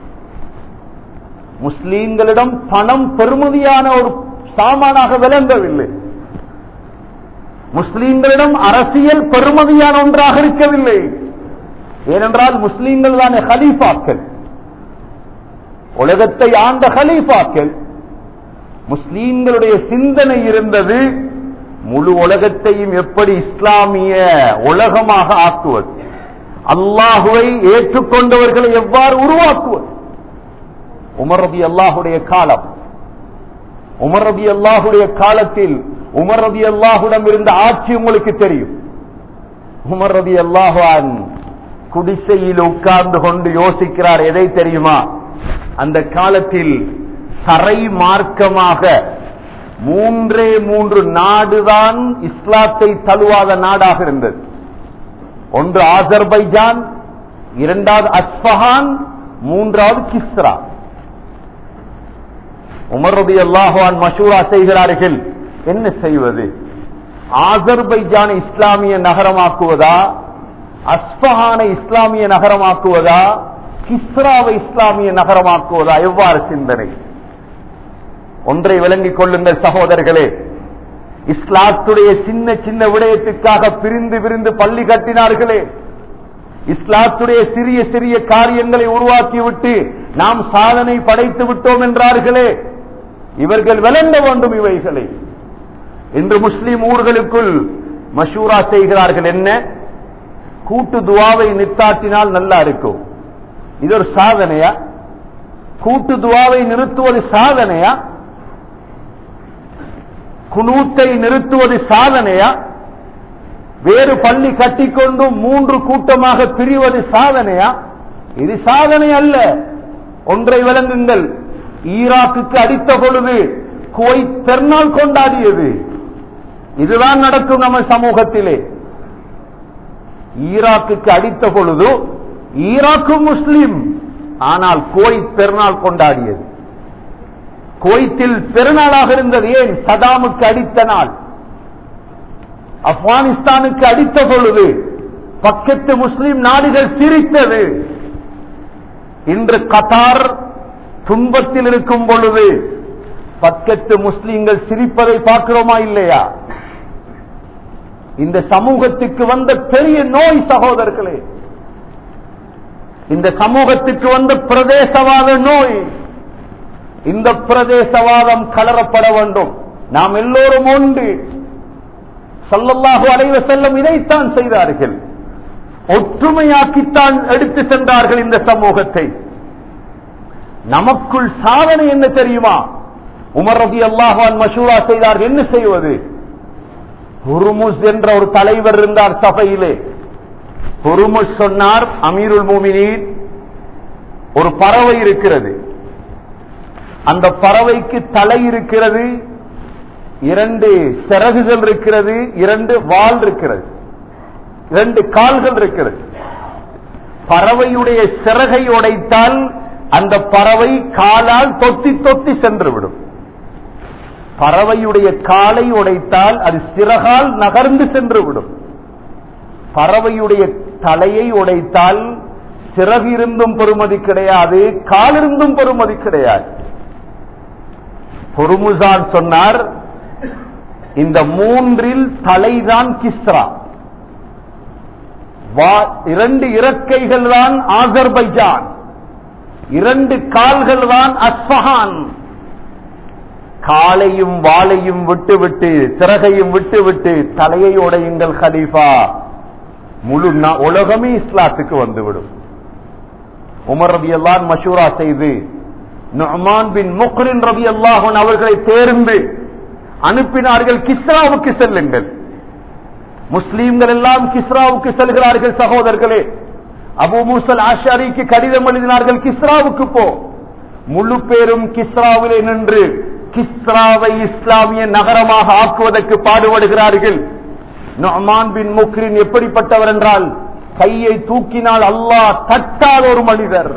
முஸ்லீம்களிடம் பணம் பெருமதியான ஒரு சாமானாக விளங்கவில்லை. முஸ்லீம்களிடம் அரசியல் பெருமதியான ஒன்றாக இருக்கவில்லை. ஏனென்றால் முஸ்லீம்கள் தானே ஹலீஃபாக்கள், உலகத்தை ஆண்ட ஹலீஃபாக்கள். முஸ்லீம்களுடைய சிந்தனை இருந்தது முழு உலகத்தையும் எப்படி இஸ்லாமிய உலகமாக ஆக்குவது, அல்லாஹுவை ஏற்றுக்கொண்டவர்களை எவ்வாறு உருவாக்குவது. உமர் ரலியல்லாஹுடைய காலம், உமர் ரலியல்லாஹுடைய காலத்தில் உமர் ரலியல்லாஹுவிடம் இருந்த ஆட்சி உங்களுக்கு தெரியும். உமர் ரலியல்லாஹு அன்ஹு குடிசையில் உட்கார்ந்து கொண்டு யோசிக்கிறார். எதை தெரியுமா? அந்த காலத்தில் தரை மார்க்கமாக 3 நாடுதான் இஸ்லாத்தை தழுவாத நாடாக இருந்தது. ஒன்று ஆசர்பைஜான், இரண்டாவது அஸ்பஹான், மூன்றாவது கிஸ்ரா. உமர் ரலியல்லாஹு அன்ஹு மஷூரா செய்கிறார்கள், என்ன செய்வது? ஆசர்பைஜானை இஸ்லாமிய நகரமாக்குவதா, அஸ்பஹானை இஸ்லாமிய நகரமாக்குவதா, கிஸ்ராவை இஸ்லாமிய நகரமாக்குவதா? எவ்வாறு சிந்தனை? ஒன்றை விளங்கிக் கொள்ளுங்கள் சகோதரர்களே. இஸ்லாத்துடைய சின்ன சின்ன விடயத்துக்காக பிரிந்து பள்ளி கட்டினார்களே, இஸ்லாத்துடைய சிறிய சிறிய காரியங்களை உருவாக்கிவிட்டு நாம் சாதனை படைத்து விட்டோம் என்றார்களே, இவர்கள் விளங்க வேண்டும் இவைகளை. இன்று முஸ்லிம் ஊர்களுக்குள் மஷூரா செய்கிறார்கள். என்ன? கூட்டு துவாவை நிறுத்தாட்டினால் நல்லா இருக்கும். இது ஒரு சாதனையா? கூட்டு துவாவை நிறுத்துவது சாதனையா? குனூத்தை நிறுத்துவது சாதனையா? வேறு பள்ளி கட்டிக்கொண்டு 3 கூட்டமாக பிரிவது சாதனையா? இது சாதனை அல்ல. ஒன்றை விளங்குங்கள், ஈராக்குக்கு அடித்த பொழுது குவைத் பெருநாள் கொண்டாடியது. இதுதான் நடக்கும் நம்ம சமூகத்திலே. ஈராக்குக்கு அடித்த பொழுது ஈராக்கு முஸ்லிம், ஆனால் குவைத் பெருநாள் கொண்டாடியது. குவைத்தில் பெருநாளாக இருந்தது. ஏன்? சதாமுக்கு அடித்த நாள். ஆப்கானிஸ்தானுக்கு அடித்த பொழுது பக்கத்து முஸ்லிம் நாடுகள் சிரித்தது. இன்று கத்தார், துன்பத்தில் இருக்கும் பொழுது பக்கத்து முஸ்லிம்கள் சிரிப்பதை பார்க்கிறோமா இல்லையா? இந்த சமூகத்துக்கு வந்த பெரிய நோய் சகோதரர்களே, இந்த சமூகத்துக்கு வந்த பிரதேசவாத நோய். இந்த பிரதேசவாதம் கலரப்பட வேண்டும். நாம் எல்லோரும் உண்டு. ஸல்லல்லாஹு அலைஹி வஸல்லம் இதைத்தான் செய்தார்கள். ஒற்றுமையாக்கித்தான் எடுத்து சென்றார்கள் இந்த சமூகத்தை. நமக்குள் சாதனை என்ன தெரியுமா? உமர் ரலியல்லாஹு அன்ஹு மஷூரா செய்தார். என்ன செய்வது? ஹுர்முஸ் என்ற ஒரு தலைவர் இருந்தார் சபையிலே. ஹுர்முஸ் சொன்னார், அமீருல் முஃமினீன், ஒரு பறவை இருக்கிறது. அந்த பறவைக்கு தலை இருக்கிறது, 2 சிறகுகள் இருக்கிறது, 2 வால் இருக்கிறது, 2 கால்கள் இருக்கிறது. பறவையுடைய சிறகை உடைத்தால் அந்த பறவை காலால் தொத்தி தொத்தி சென்றுவிடும். பறவையுடைய காலை உடைத்தால் அது சிறகால் நகர்ந்து சென்றுவிடும். பறவையுடைய தலையை உடைத்தால் சிறகு இருந்தும் பெறுமதி கிடையாது, காலிருந்தும் பெறுமதி கிடையாது. ஹுர்முஸான் சொன்னார், இந்த 3 தலைதான் கிஸ்ரா, 2 இறக்கைகள் தான் ஆசர்பைஜான், 2 கால்கள் தான் அஸ்பஹான். காலையும் வாளையும் விட்டுவிட்டு சிறகையும் விட்டுவிட்டு தலையை உடையுங்கள் கலீஃபா, முழு உலகமே இஸ்லாத்துக்கு வந்துவிடும். உமர் ரலியல்லாஹு அன்ஹு மஷூரா செய்து நுஅமான் பின் முக்ரின் ரலியல்லாஹு அன்ஹு அவர்களை தேர்ந்து அனுப்பினார்கள், கிஸ்ராவுக்கு செல்லுங்கள். முஸ்லீம்கள் எல்லாம் கிஸ்ராவுக்கு செல்கிறார்கள் சகோதரர்களே. அபூ மூஸல் அஷ்அரிக்கு கடிதம் எழுதினார்கள், கிஸ்ராவுக்கு போ. முழு பேரும் கிஸ்ராவிலே நின்று கிஸ்ராவை இஸ்லாமிய நகரமாக ஆக்குவதற்கு பாடுபடுகிறார்கள். நுஅமான் பின் முக்ரின் எப்படிப்பட்டவர் என்றால், கையை தூக்கினால் அல்லாஹ் தட்டாத ஒரு மனிதர்.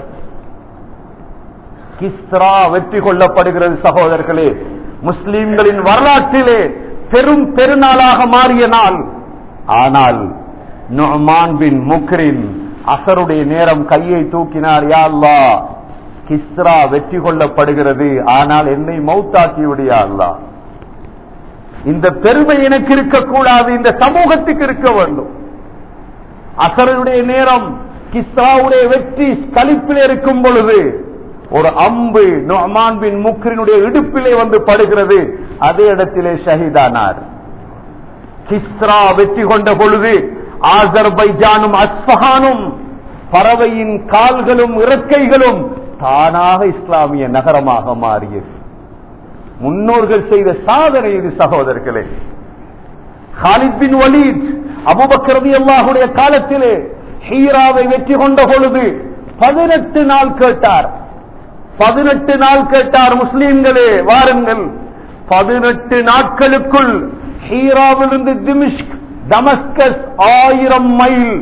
கிஸ்ரா வெற்றி கொள்ளப்படுகிறது சகோதரர்களே. முஸ்லிம்களின் வரலாற்றிலே பெரும் பெருநாளாக மாறிய நாள். ஆனால் நுஅமான் பின் முக்ரின் அசருடைய நேரம் கையை தூக்கினார், யா அல்லாஹ், கிஸ்ரா வெற்றி கொள்ளப்படுகிறது, ஆனால் என்னை மௌத்தாக்கி விடியா அல்லாஹ். இந்த பெருமை எனக்கு இருக்கக்கூடாது, இந்த சமூகத்துக்கு இருக்க வேண்டும். அசருடைய நேரம் கிஸ்ராவுடைய வெற்றி களிப்பில் இருக்கும் பொழுது ஒரு அம்பு நுஅமான் பின் முக்ரினுடைய இடுப்பிலே வந்து படுகிறது. அதே இடத்திலே ஷஹீதானார். கிஸ்ரா வெற்றி கொண்ட பொழுது ஆசர்பைஜானும் அஸ்பஹானும் பறவையின் கால்களும் இறக்கைகளும் தானாக இஸ்லாமிய நகரமாக மாறியது. முன்னோர்கள் செய்த சாதனை இது சகோதரர்களே. காலித் பின் வலீத் அபூபக்கர் ரலியல்லாஹுடைய காலத்திலே ஹீராவை வெற்றி கொண்ட பொழுது 18 நாள் கேட்டார். 18 நாள் கேட்டார், முஸ்லீம்களே வாருங்கள். 18 நாட்களுக்குள் ஹீராவிலிருந்து திமிஷ்க் தமஸ்கஸ் 1000 மைல்.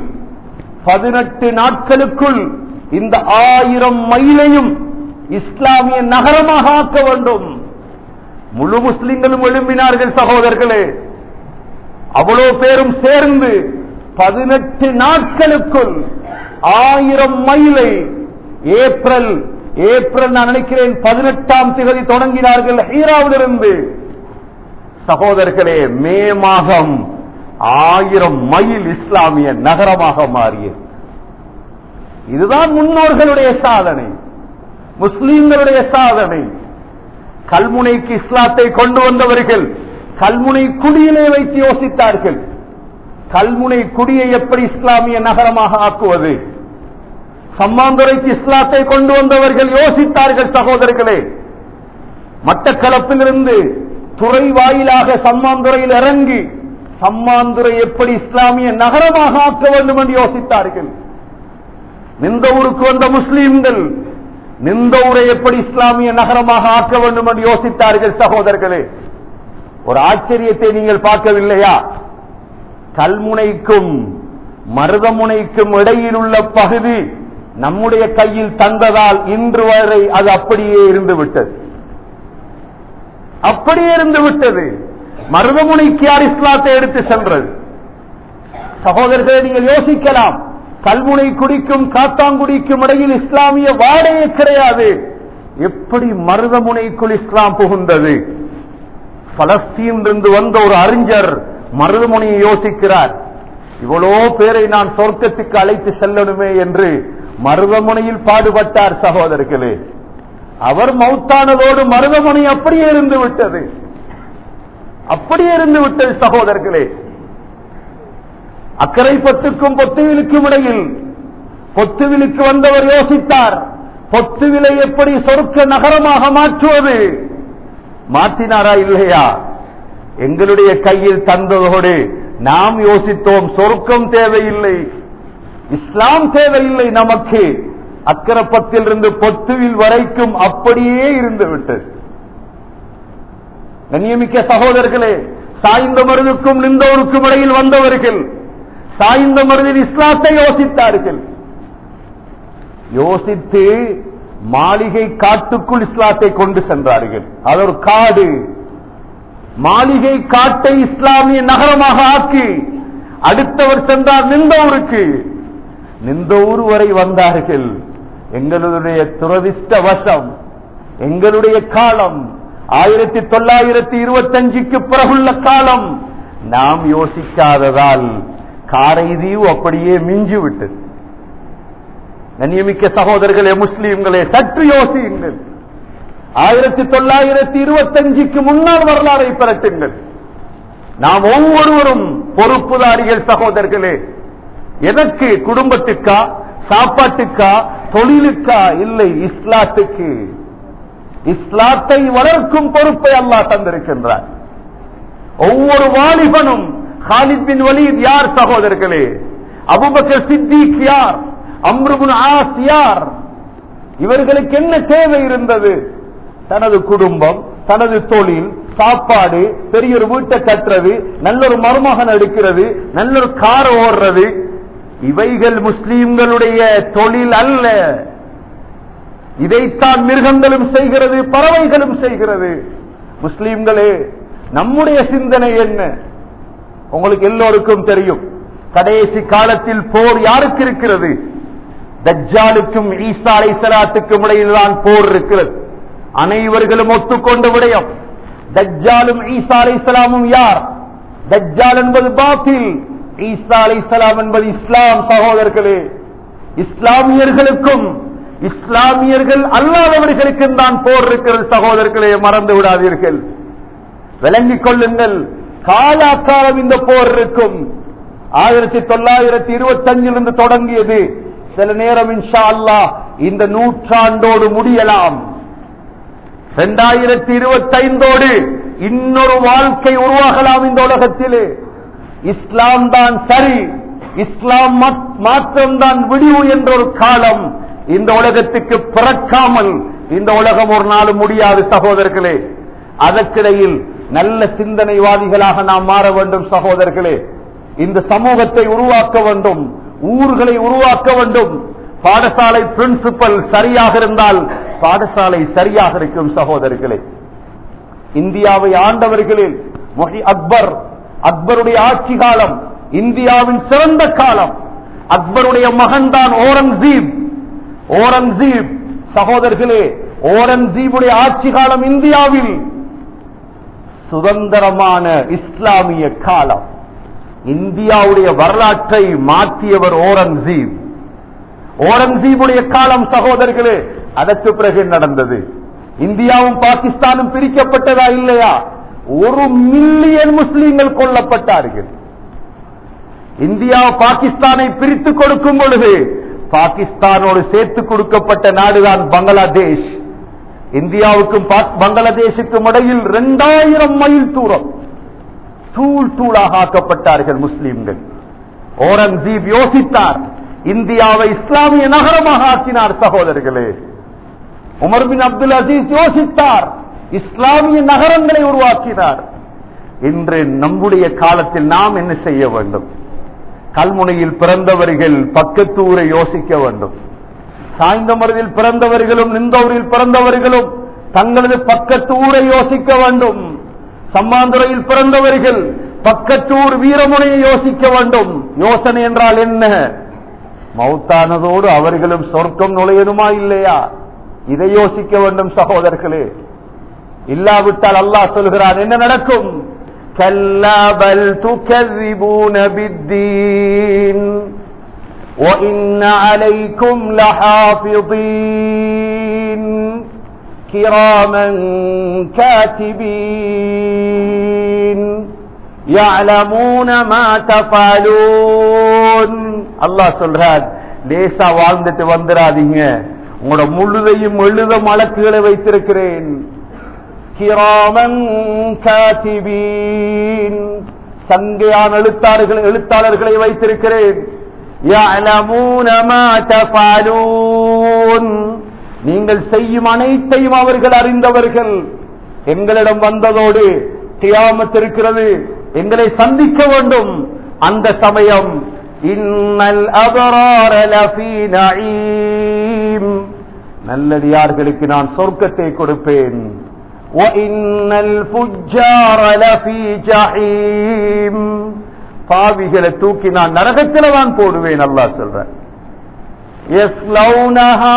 18 நாட்களுக்குள் இந்த 1000 மைலையும் இஸ்லாமிய நகரமாக ஆக்க வேண்டும். முழு முஸ்லிம்களும் எழும்பினார்கள் சகோதரர்களே. அவ்வளவு பேரும் சேர்ந்து 18 நாட்களுக்குள் 1000 மைலை ஏப்ரல் நான் நினைக்கிறேன் 18ஆம் தேதி தொடங்கினார்கள் ஹீராவிலிருந்து. சகோதரர்களே, மே மாதம் 1000 மைல் இஸ்லாமிய நகரமாக மாறியது. இதுதான் முன்னோர்களுடைய சாதனை, முஸ்லிம்களுடைய சாதனை. கல்முனைக்கு இஸ்லாத்தை கொண்டு வந்தவர்கள் கல்முனை குடியிலே வைத்து யோசித்தார்கள். கல்முனை குடியை எப்படி இஸ்லாமிய நகரமாக ஆக்குவது? சம்மாந்துறைக்கு இஸ்லாத்தை கொண்டு வந்தவர்கள் யோசித்தார்கள் சகோதரர்களே. மட்டக்களப்பிலிருந்து துறை வாயிலாக சம்மாந்துறையில் இறங்கி சம்மாந்துறை எப்படி இஸ்லாமிய நகரமாக ஆக்க வேண்டும் என்று யோசித்தார்கள். நிந்தவூருக்கு வந்த முஸ்லீம்கள் நிந்தவூரை எப்படி இஸ்லாமிய நகரமாக ஆக்க வேண்டும் என்று யோசித்தார்கள் சகோதரர்களே. ஒரு ஆச்சரியத்தை நீங்கள் பார்க்கவில்லையா? கல்முனைக்கும் மருதமுனைக்கும் இடையில் உள்ள பகுதி நம்முடைய கையில் தந்ததால் இன்று வரை அது அப்படியே இருந்து விட்டது. அப்படியே இருந்து விட்டது. மருதமுனைக்கு யார் இஸ்லாத்தை எடுத்து சென்றது? சகோதரர்களை நீங்கள் யோசிக்கலாம். கல்முனை குடிக்கும் காத்தாங்குடிக்கும் இடையில் இஸ்லாமிய வாடையே கிடையாது. எப்படி மருதமுனைக்குள் இஸ்லாம் புகுந்தது? பலஸ்தீனிலிருந்து வந்த ஒரு அறிஞர் மருதமுனையை யோசிக்கிறார். இவ்வளோ பேரை நான் சொர்க்கத்துக்கு அழைத்து செல்லணுமே என்று மருதமுனையில் பாடுபட்டார். சகோதரர்களே, அவர் மௌத்தானதோடு மருதமுனை அப்படியே இருந்து விட்டது, அப்படியே இருந்து விட்டது. சகோதரர்களே, அக்கரைப்பட்டுக்கும் பொத்துவிலுக்கும் இடையில் பொத்துவிலுக்கு வந்தவர் யோசித்தார், பொத்துவிலை எப்படி சொர்க்க நகரமாக மாற்றுவது? மாற்றினாரா இல்லையா? எங்களுடைய கையில் தந்ததோடு நாம் யோசித்தோம், சொர்க்கம் தேவையில்லை, இஸ்லாம் தேவையில்லை நமக்கு. அக்கரப்பத்தில் இருந்து பொத்துவில் வரைக்கும் அப்படியே இருந்து விட்டது. கண்ணியமிக்க சகோதரர்களே, சாய்ந்த மருதுக்கும் நின்றோருக்கும் இடையில் வந்தவர்கள் சாய்ந்த மருதில் இஸ்லாத்தை யோசித்தார்கள். யோசித்து மாளிகை காட்டுக்குள் இஸ்லாத்தை கொண்டு சென்றார்கள். அது ஒரு காடு. மாளிகை காட்டை இஸ்லாமிய நகரமாக ஆக்கி அடுத்தவர் சென்றார் நின்றோருக்கு. நின்றோர் வரை வந்தார்கள். எங்களுடைய துரதிஷ்டவசம், எங்களுடைய காலம் 1925க்கு பிறகுள்ள காலம். நாம் யோசிக்காததால் காரைதீவு அப்படியே மிஞ்சிவிட்டது. கண்ணியமிக்க சகோதரர்களே, முஸ்லீம்களே, சற்று யோசியுங்கள். 1925க்கு முன்னால் வரலாறை பெறட்டுங்கள். நாம் ஒவ்வொருவரும் பொறுப்புதாரிகள். சகோதரர்களே, எதற்கு? குடும்பத்துக்கா, சாப்பாட்டுக்கா, தொழிலுக்கா? இல்லை, இஸ்லாத்துக்கு. இஸ்லாத்தை வளர்க்கும் பொறுப்பை அல்லாஹ் தந்திருக்கின்றார். ஒவ்வொரு வாலிபனும் காலித் பின் வலீத் யார் சகோதரர்களே? அபூபக்கர் சித்திக் யார்? அம்ர் இப்னு ஆஸ் யார்? இவர்களுக்கு என்ன தேவை இருந்தது? தனது குடும்பம், தனது தொழில், சாப்பாடு, பெரிய ஒரு வீட்டை கட்டுறது, நல்ல ஒரு மருமகன் எடுக்கிறது, நல்ல ஒரு கார் ஓடுறது. இவைகள் முஸ்லீம்களுடைய தொழில் அல்ல. இதைத்தான் மிருகங்களும் செய்கிறது, பறவைகளும் செய்கிறது. முஸ்லீம்களே, நம்முடைய சிந்தனை என்ன? உங்களுக்கு எல்லோருக்கும் தெரியும். கடைசி காலத்தில் போர் யாருக்கு இருக்கிறது? தஜ்ஜாலுக்கும் ஈசா அலைஹிஸ்ஸலாத்துக்கும் இடையில்தான் போர் இருக்கிறது. அனைவர்களும் ஒத்துக்கொண்ட விடயம். தஜ்ஜாலும் ஈசா அலைஹிஸ்ஸலாமும் யார்? தஜ்ஜால் என்பது பாத்தில், ஈசா அலைஹிஸ்ஸலாம் என்பது இஸ்லாம். சகோதரர்களே, இஸ்லாமியர்களுக்கும் இஸ்லாமியர்கள் அல்லாதவர்களுக்கும் தான் போர் இருக்கிறது. சகோதரர்களே, மறந்து விடாதீர்கள், விளங்கிக் கொள்ளுங்கள். காலாக்காலம் இந்த போர் இருக்கும். 1925 தொடங்கியது. சில நேரம் இன்ஷா அல்லாஹ் இந்த நூற்றாண்டோடு முடியலாம். 2025 இன்னொரு வாழ்க்கை உருவாகலாம் இந்த உலகத்திலே. இஸ்லாம் தான் சரி, இஸ்லாம் மாற்றம்தான் விடிவு என்ற ஒரு காலம் இந்த உலகத்துக்கு பிறக்காமல் இந்த உலகம் ஒரு நாள் முடியாது. சகோதரர்களே, அதற்கிடையில் நல்ல சிந்தனைவாதிகளாக நாம் மாற வேண்டும். சகோதரர்களே, இந்த சமூகத்தை உருவாக்க வேண்டும், ஊர்களை உருவாக்க வேண்டும். பாடசாலை பிரின்சிபல் சரியாக இருந்தால் பாடசாலை சரியாக இருக்கும். சகோதரர்களே, இந்தியாவை ஆண்டவர்களில் அக்பருடைய ஆட்சி காலம் இந்தியாவின் சிறந்த காலம். அக்பருடைய மகன் தான் ஓரங்கசீப். சகோதரர்களே, ஓரங்கசீபுடைய ஆட்சி காலம் இந்தியாவில் சுதந்திரமான இஸ்லாமிய காலம். இந்தியாவுடைய வரலாற்றை மாற்றியவர் ஓரங்கசீப். ஓரங்கசீபுடைய காலம் சகோதரர்களே. அதற்கு பிறகு நடந்தது, இந்தியாவும் பாகிஸ்தானும் பிரிக்கப்பட்டதா இல்லையா? 1 மில்லியன் முஸ்லீம்கள் கொல்லப்பட்டார்கள். இந்தியா பாகிஸ்தானை பிரித்து கொடுக்கும் பொழுது பாகிஸ்தானோடு சேர்த்து கொடுக்கப்பட்ட நாடுதான் பங்களாதேஷ். இந்தியாவுக்கும் பங்களாதேஷுக்கும் இடையில் 2000 மைல் தூரம் தூள் தூளாக ஆக்கப்பட்டார்கள் முஸ்லீம்கள். ஓரங்கசீப் யோசித்தார், இந்தியாவை இஸ்லாமிய நகரமாக ஆக்கினார். சகோதரர்களே, உமர் பின் அப்துல் அசீஸ் யோசித்தார், இஸ்லாமிய நகரங்களை உருவாக்கினார். இன்று நம்முடைய காலத்தில் நாம் என்ன செய்ய வேண்டும்? கல்முனையில் பிறந்தவர்கள் பக்கத்தூரை யோசிக்க வேண்டும். சாய்ந்தமருதில் பிறந்தவர்களும் நின்றவரில் பிறந்தவர்களும் தங்களது பக்கத்தூரை யோசிக்க வேண்டும். சம்மாந்துறையில் பிறந்தவர்கள் பக்கத்தூர் வீரமுனையை யோசிக்க வேண்டும். யோசனை என்றால் என்ன? மௌத்தானதோடு அவர்களும் சொர்க்கம் நுழையணுமா இல்லையா? இதை யோசிக்க வேண்டும் சகோதரர்களே. இல்லாவிட்டால் அல்லாஹ் சொல்கிறான், என்ன நடக்கும்? கல்லா பல் துகذبون بالدين وإن عليكم لحافظين كراما كاتبين يعلمون ما تفعلون. அல்லாஹ் சொல்றார், லேசா வாழ்ந்துட்டு வந்துடாதீங்க, உங்களோட முழுதையும் எழுத மலக்குகளை வைத்திருக்கிறேன். கிராமன் காத்திபீன், சங்கையான எழுத்தாளர்களை வைத்திருக்கிறேன். يعلمون ما تفعلون, நீங்கள் செய்யும் அனைத்தையும் அவர்கள் அறிந்தவர்கள். எங்களிடம் வந்ததோடு கியாமத் இருக்கிறது, எங்களை சந்திக்க வேண்டும். அந்த சமயம் இன்னல் அபரார லஃபீ நஈம், நல்லடியார்களுக்கு நான் சொர்க்கத்தை கொடுப்பேன். வ இன்னல் ஃபுஜ்ஜார லஃபீ ஜஹீம், பாவிகளை தூக்கி நான் நரகத்தில் தான் போடுவேன். அல்லாஹ் சொல்றார், யஸ்லௌனஹா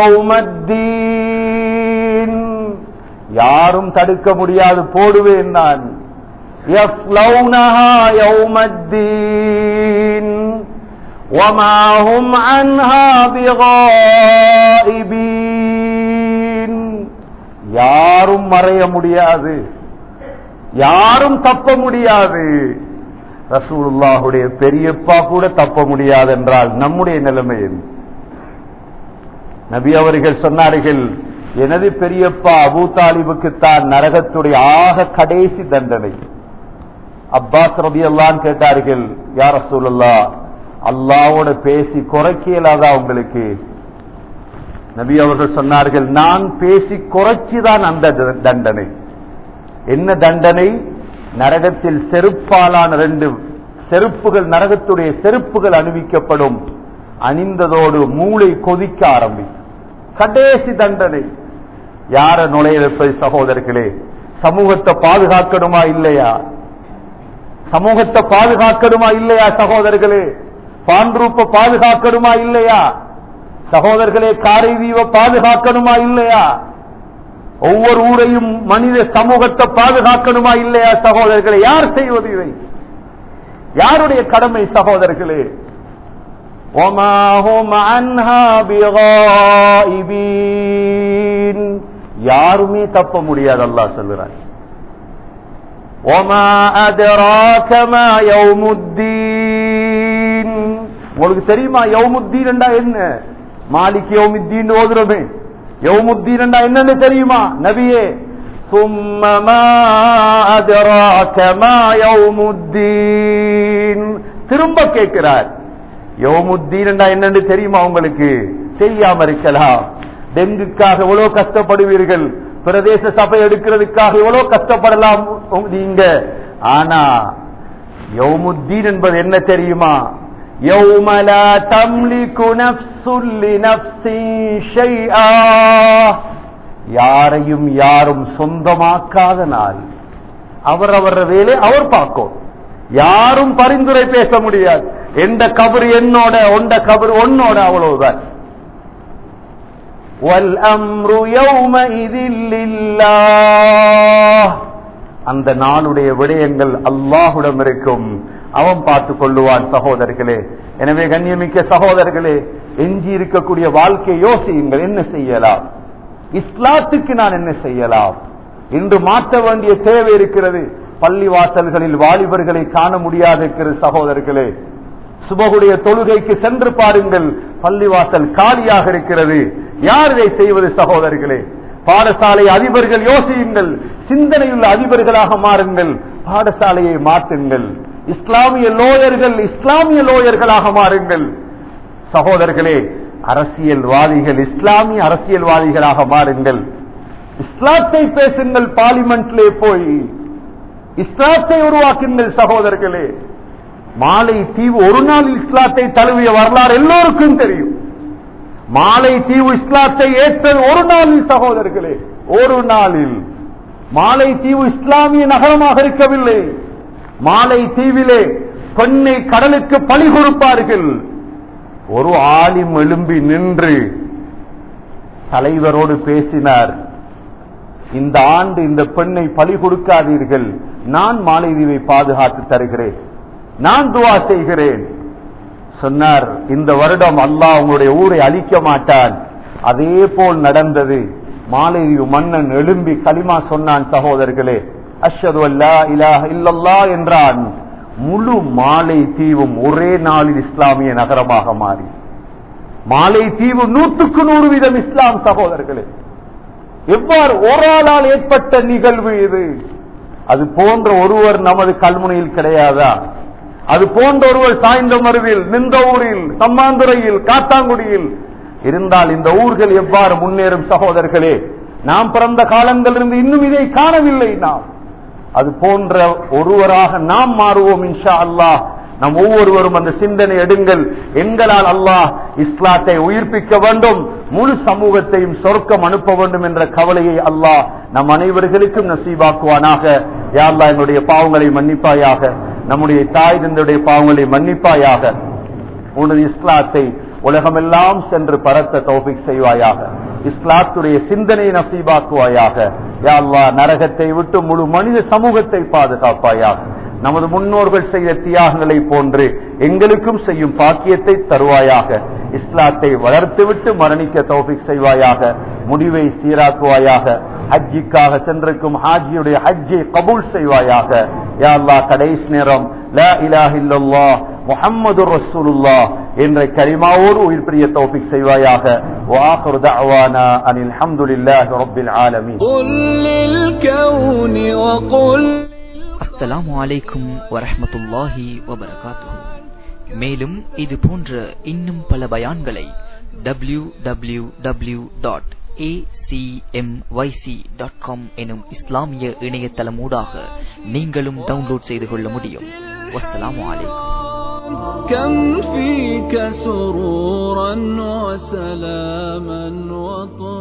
யௌமத்தீன், யாரும் தடுக்க முடியாது, போடுவேன் நான். யஸ்லௌனஹா யௌமத்தீன் வமா ஹும் அன்ஹா பிகாயிபீன், யாரும் மறைய முடியாது, யாரும் தப்ப முடியாது. ரசூலுல்லாஹுடைய பெரியப்பா கூட தப்ப முடியாது என்றால் நம்முடைய நிலைமை என்ன? நபி அவர்கள் சொன்னார்கள், எனது பெரியப்பா அபூ தாலிபுக்குத்தான் நரகத்துடைய ஆக கடைசி தண்டனை. அப்பாஸ் ரலியல்லாஹு கேட்டார்கள், யா ரசூலுல்லாஹ், அல்லாஹ்வோட பேசி குறைக்கலாதா உங்களுக்கு? நபி அவர்கள் சொன்னார்கள், நான் பேசி குறைச்சிதான் அந்த தண்டனை. என்ன தண்டனை? நரகத்தில் செருப்பாலான 2 செருப்புகள், நரகத்துடைய செருப்புகள் அணிவிக்கப்படும். அணிந்ததோடு மூளை கொதிக்க ஆரம்பிக்கும். கடைசி தண்டனை. யார நுழைய வைப்பது சகோதரர்களே? சமூகத்தை பாதுகாக்கணுமா இல்லையா? சமூகத்தை பாதுகாக்கணுமா இல்லையா சகோதரர்களே? பான்ரூப்ப பாதுகாக்கணுமா இல்லையா சகோதரர்களே? காரைதீவை பாதுகாக்கணுமா இல்லையா? ஒவ்வொரு ஊரையும் மனித சமூகத்தை பாதுகாக்கணுமா இல்லையா சகோதரர்களே? யார் செய்வது இதை? யாருடைய கடமை சகோதரர்களே? وَمَا هُمْ عَنْهَا بِغَائِبِينَ, யாருமே தப்ப முடியாது. அல்லாஹ் சொல்றார், وَمَا أَدْرَاكَ مَا يَوْمُ الدِّينِ, உங்களுக்கு தெரியுமா யௌமுத்தீன் என்றா என்ன? மாலிக் யௌமுத்தீன் ஓதுறமே, யௌமுத்தீன் என்றா என்னன்னு தெரியுமா நபியே? ثُمَّ مَا أَدْرَاكَ مَا يَوْمُ الدِّينِ, திரும்ப கேட்கிறார், யௌமுத்தீன் என்றா என்னன்னு தெரியுமா உங்களுக்கு? தெரியாம இருக்கலாம். டெங்குக்காக எவ்வளவு கஷ்டப்படுவீர்கள், பிரதேச சபை எடுக்கிறதுக்காக எவ்வளவு கஷ்டப்படலாம் நீங்க. ஆனா யௌமுத்தீன் என்பது என்ன தெரியுமா? யௌம லா தம்லிகு நஃப்ஸுன் லினஃப்ஸின் ஷைஆ, யாரையும் யாரும் சொந்தமாக்காத நாள். அவரவர் வேலை அவர் பார்க்கும். யாரும் பரிந்துரை பேச முடியாது. எந்த கபர் என்னோட, ஒண்ட கபர் ஒன்னோட, அவ்வளவுதான். வல் அம்ரு யௌமஇதில் லில்லாஹ், அந்த நாளுடைய விடயங்கள் அல்லாஹ்விடம் இருக்கும், அவன் பார்த்துக் கொள்ளுவான் சகோதரர்களே. எனவே கண்ணியமிக்க சகோதரர்களே, எஞ்சி இருக்கக்கூடிய வாழ்க்கை யோசியுங்கள். என்ன செய்யலாம்? இஸ்லாத்துக்கு நான் என்ன செய்யலாம்? இன்று மாற்ற வேண்டிய தேவை இருக்கிறது. பள்ளிவாசல்களில் வாலிபர்களை காண முடியாது இருக்கிறது சகோதரர்களே. சுபகுடைய தொழுகைக்கு சென்று பாருங்கள், பள்ளிவாசல் காலியாக இருக்கிறது. யார் இதை செய்வது சகோதரர்களே? பாடசாலை அதிபர்கள் யோசியுங்கள், சிந்தனையுள்ள அதிபர்களாக மாறுங்கள், பாடசாலையை மாற்றுங்கள். இஸ்லாமிய லோயர்கள் இஸ்லாமிய லோயர்களாக மாறுங்கள் சகோதரர்களே. அரசியல்வாதிகள் இஸ்லாமிய அரசியல்வாதிகளாக மாறுங்கள். இஸ்லாத்தை பேசுங்கள், பார்லிமெண்ட்லே போய் இஸ்லாத்தை உருவாக்குங்கள் சகோதரர்களே. மாலை தீவு ஒரு நாள் இஸ்லாத்தை தழுவிய வரலாறு எல்லோருக்கும் தெரியும். மாலை தீவு இஸ்லாத்தை ஏற்றது ஒரு நாளில் சகோதரர்களே, ஒரு நாளில். மாலை தீவு இஸ்லாமிய நகரமாக இருக்கவில்லை. மாலை தீவிலே பெண்ணை கடலுக்கு பலி கொடுப்பார்கள். ஒரு ஆலிம் எழும்பி நின்று தலைவரோடு பேசினார். இந்த ஆண்டு இந்த பெண்ணை பலி கொடுக்காதீர்கள், நான் மாலைதீவை பாதுகாத்து தருகிறேன், நான் துஆ செய்கிறேன். சொன்னார், இந்த வருடம் அல்லாஹ் உங்களுடைய ஊரை அழிக்க மாட்டான். அதே போல் நடந்தது. மாலைதீவு மன்னன் எழும்பி கலிமா சொன்னான். சகோதரர்களே, அஷ்ஹது அல்லா இலாஹ இல்லல்லாஹ் என்றான். முழு மாலை தீவும் ஒரே நாளில் இஸ்லாமிய நகரமாக மாறி, மாலை தீவு 100% இஸ்லாம். சகோதரர்களே, எவ்வாறு ஒரு ஆளால் ஏற்பட்ட நிகழ்வு இது? அது போன்ற ஒருவர் நமது கல்முனையில் கிடையாதா? அது போன்ற ஒருவர் சாய்ந்தமருவில், நிந்தவூரில், சம்மாந்துறையில், காத்தாங்குடியில் இருந்தால் இந்த ஊர்கள் எவ்வாறு முன்னேறும்? சகோதரர்களே, நாம் பிறந்த காலங்களிலிருந்து இன்னும் இதை காணவில்லை. நாம் அது போன்ற ஒருவராக நாம் மாறுவோம் இன்ஷா அல்லாஹ். நாம் ஒவ்வொருவரும் அந்த சிந்தனை எடுங்கள். எங்களால் அல்லாஹ் இஸ்லாத்தை உயிர்ப்பிக்க வேண்டும், முழு சமூகத்தையும் சொர்க்கம் அனுப்ப வேண்டும் என்ற கவலையை அல்லாஹ் நம் அனைவர்களுக்கும் நசீபாக்குவானாக. யா அல்லாஹ், என்னுடைய பாவங்களை மன்னிப்பாயாக, நம்முடைய தாய் தந்தையுடைய பாவங்களை மன்னிப்பாயாக. உனது இஸ்லாத்தை உலகமெல்லாம் சென்று பரத்த தௌஃபீக் செய்வாயாக. இஸ்லாத்துடைய சிந்தனை நசீபாக்குவாயாக. யா அல்லாஹ், நரகத்தை விட்டு முழு மனித சமூகத்தை பாதுகாப்பாயாக. நமது முன்னோர்கள் செய்த தியாகங்களை போன்று எங்களுக்கும் செய்யும் பாக்கியத்தை தருவாயாக. இஸ்லாத்தை வளர்த்துவிட்டு மரணிக்க தௌஃபீக் செய்வாயாக. முடிவை சீராக்குவாயாக. ஹஜ்ஜிக்காக சென்றிருக்கும் ஹாஜியுடைய ஹஜ்ஜை கபூல் செய்வாயாக. யா அல்லாஹ், கடைசி நேரம் லா இலாஹ இல்லல்லாஹ் முஹம்மதுர் ரசூலுல்லாஹ் என்ற கலிமாவோடு உயிர் பிரிய தௌஃபீக் செய்வாயாக. வ ஆகிரு தஅவானா அனில் ஹம்துலில்லாஹி ரப்பில் ஆலமீன். குல் லில் கௌனி வ குல். அஸ்ஸலாமு அலைக்கும் வரஹ்மத்துல்லாஹி வபரகாத்துஹு. மேலும் இது போன்ற இன்னும் பல பயான்களை www.acmyc.com எனும் இஸ்லாமிய இணையதளமூடாக நீங்களும் டவுன்லோட் செய்து கொள்ள முடியும். வஸ்ஸலாமு அலைக்கும். كم فيك سرورا وسلاما